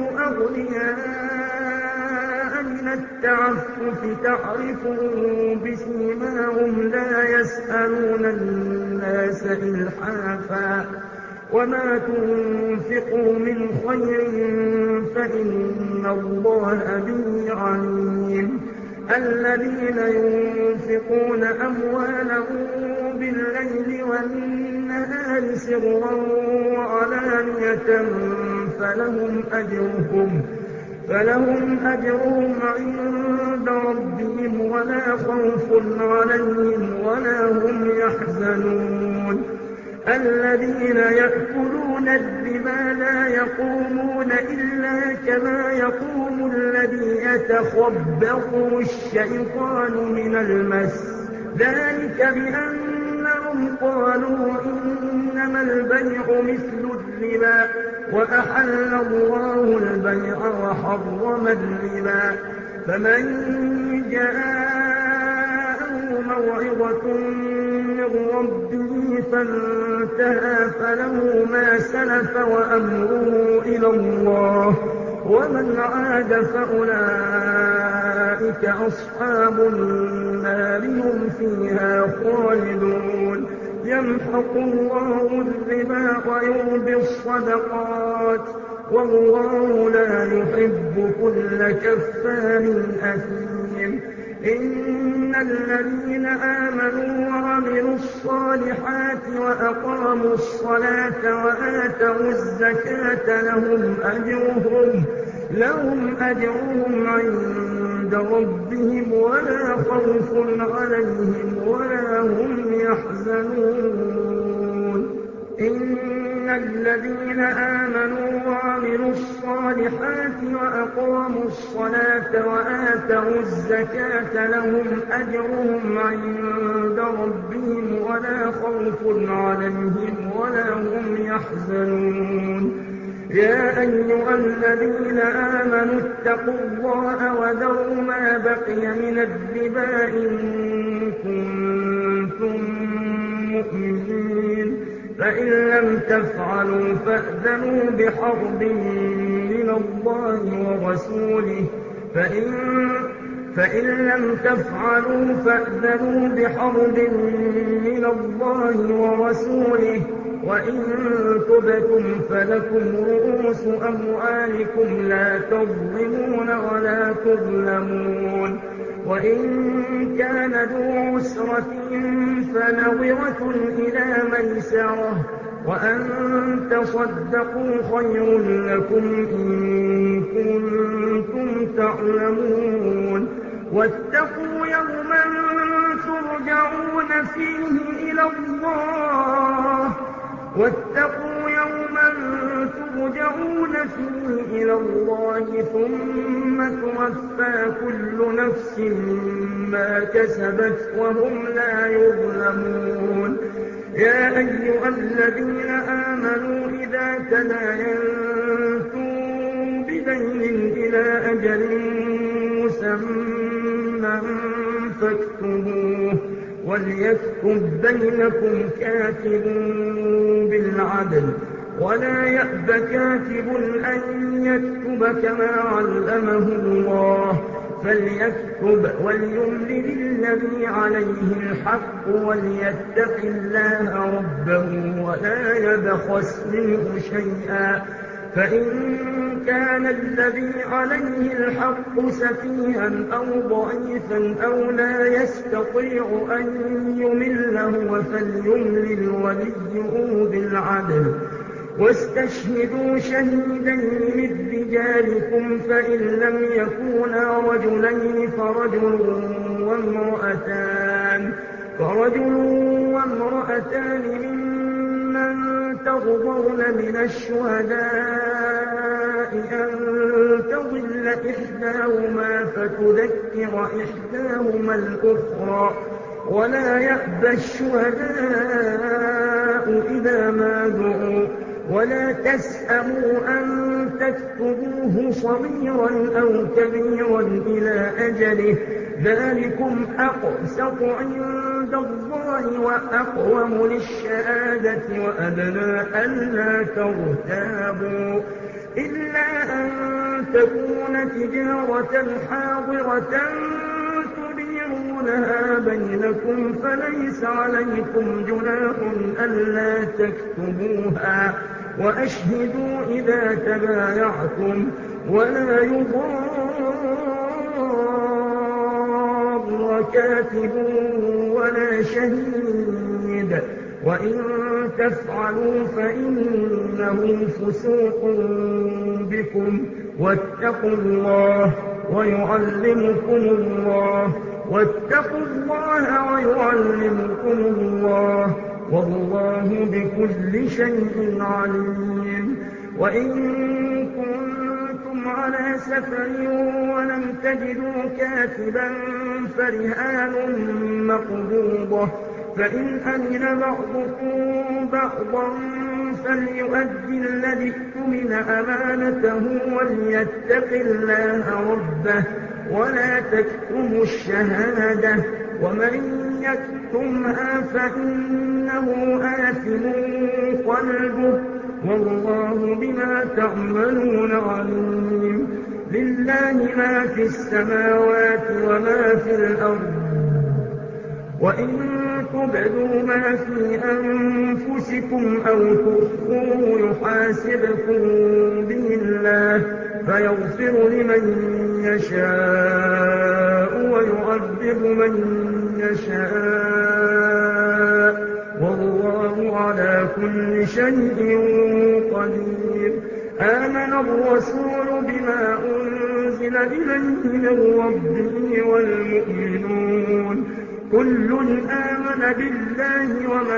أغنياء من التعفف تعرفهم بسيماهم لا يسألون الناس إلحافا وما تنفقوا من خير فإن الله به عليم. الذين ينفقون أموالهم بالليل والنهار سرا وعلانية فلهم أجرهم عند ربهم ولا خوف عليهم ولا هم يحزنون. الذين يأكلون الربا لا يقومون إلا كما يقوم الذي يتخبطه الشيطان من المس ذلك بأنهم قالوا إنما البيع مثل الربا وأحل الله البيع وحرم الربا. فمن جاءه موعظة من ربه فانتهى فله ما سلف وأمره إلى الله ومن عاد فأولئك أصحاب النار هم فيها خالدون. يمحق الله الربا ويربي الصدقات والله لا يحب كل كفار أثيم. إن الذين آمنوا وعملوا الصالحات وأقاموا الصلاة وآتوا الزكاة لهم أجرهم عند ربهم ولا خوف عليهم ولا هم يحزنون. إن الذين آمنوا وعملوا الصالحات وأقاموا الصلاة وآتوا الزكاة لهم أجرهم عند ربهم ولا خوف عليهم ولا هم يحزنون. يا أيها الذين آمنوا اتقوا الله وذروا ما بقي من الربا إن كنتم مؤمنين فإن لم تفعلوا فأذنوا بحرب من الله ورسوله فإن لم تفعلوا فأذنوا بحرب من الله ورسوله وإن تبتم فلكم رؤوس أموالكم لا تظلمون ولا تظلمون. وإن كان ذو عسرة فنظرة إلى ميسرة وأن تصدقوا خير لكم إن كنتم تعلمون واتقوا يوما ترجعون فيه إلى الله ثم توفى كل نفس ما كسبت وهم لا يظلمون يا أيها الذين آمنوا إذا تداينتم بدين إلى أجل مسمى فاكتبوه وليكتب بينكم كاتب بالعدل ولا يأب كاتب أن يكتب كما علمه الله فليكتب وليملل الذي عليه الحق وليتق الله ربه ولا يبخس منه شيئا فإن كان الذي عليه الحق سفيها أو ضعيفا أو لا يستطيع أن يمل هو فليملل وليه بالعدل واستشهدوا شهيدين من رجالكم فإن لم يكونا رجلين فرجل وامرأتان ممن ترضون من الشهداء أن تضل إحداهما فتذكر إحداهما الأخرى ولا يأبى الشهداء إذا ما دعوا ولا تسأموا أن تكتبوه صغيرا أو كبيرا إلى أجله ذلكم أقسط عند الله وأقوم للشهادة وأدنى ألا ترتابوا إلا أن تكون تجارة حاضرة تديرونها بينكم فليس عليكم جناح ألا تكتبوها وأشهدوا إذا تبايعتم ولا يضار كاتب ولا شهيد وإن تفعلوا فإنه فسوق بكم واتقوا الله ويعلمكم الله والله بكل شيء عليم وإن كنتم على سفر ولم تجدوا كاتبا فرهان مقبوضة فإن أمن بعضكم بعضا فليؤدي الذي اؤتمن أمانته وليتق الله ربه ولا تكتموا الشهادة ومن يكتمها فإنه آثم قلبه والله بما تعملون عليم لله ما في السماوات وما في الأرض وإن تبدوا ما في أنفسكم أو تخفوه يحاسبكم به الله فيغفر لمن يشاء ويعذب من يشاء والله على كل شيء قدير آمن الرسول بما أنزل إليه من ربه والمؤمنون كل آمن بالله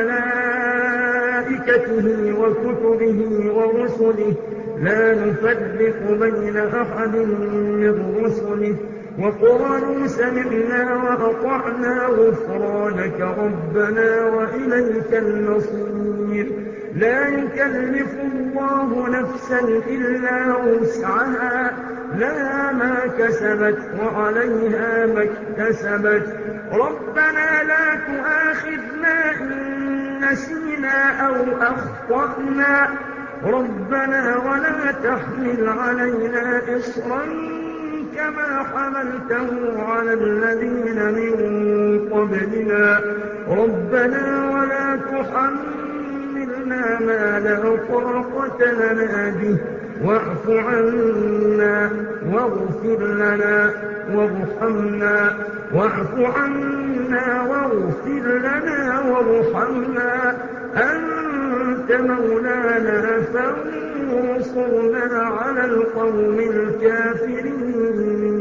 وملائكته وكتبه ورسله لا نفرق بين أحد من رسله وقالوا سمعنا وأطعنا غفرانك ربنا وإليك المصير لا يكلف الله نفسا إلا وسعها لها ما كسبت وعليها ما اكتسبت ربنا لا تؤاخذنا إن نسينا أو أخطأنا ربنا ولا تحمل علينا إصرا كما حملته على الذين من قبلنا ربنا ولا تحملنا ما لا طاقة لنا به واعف عنا واغفر لنا وارحمنا واعف عنا واغفر لنا وارحمنا أنت مولانا فانصرنا على القوم الكافرين.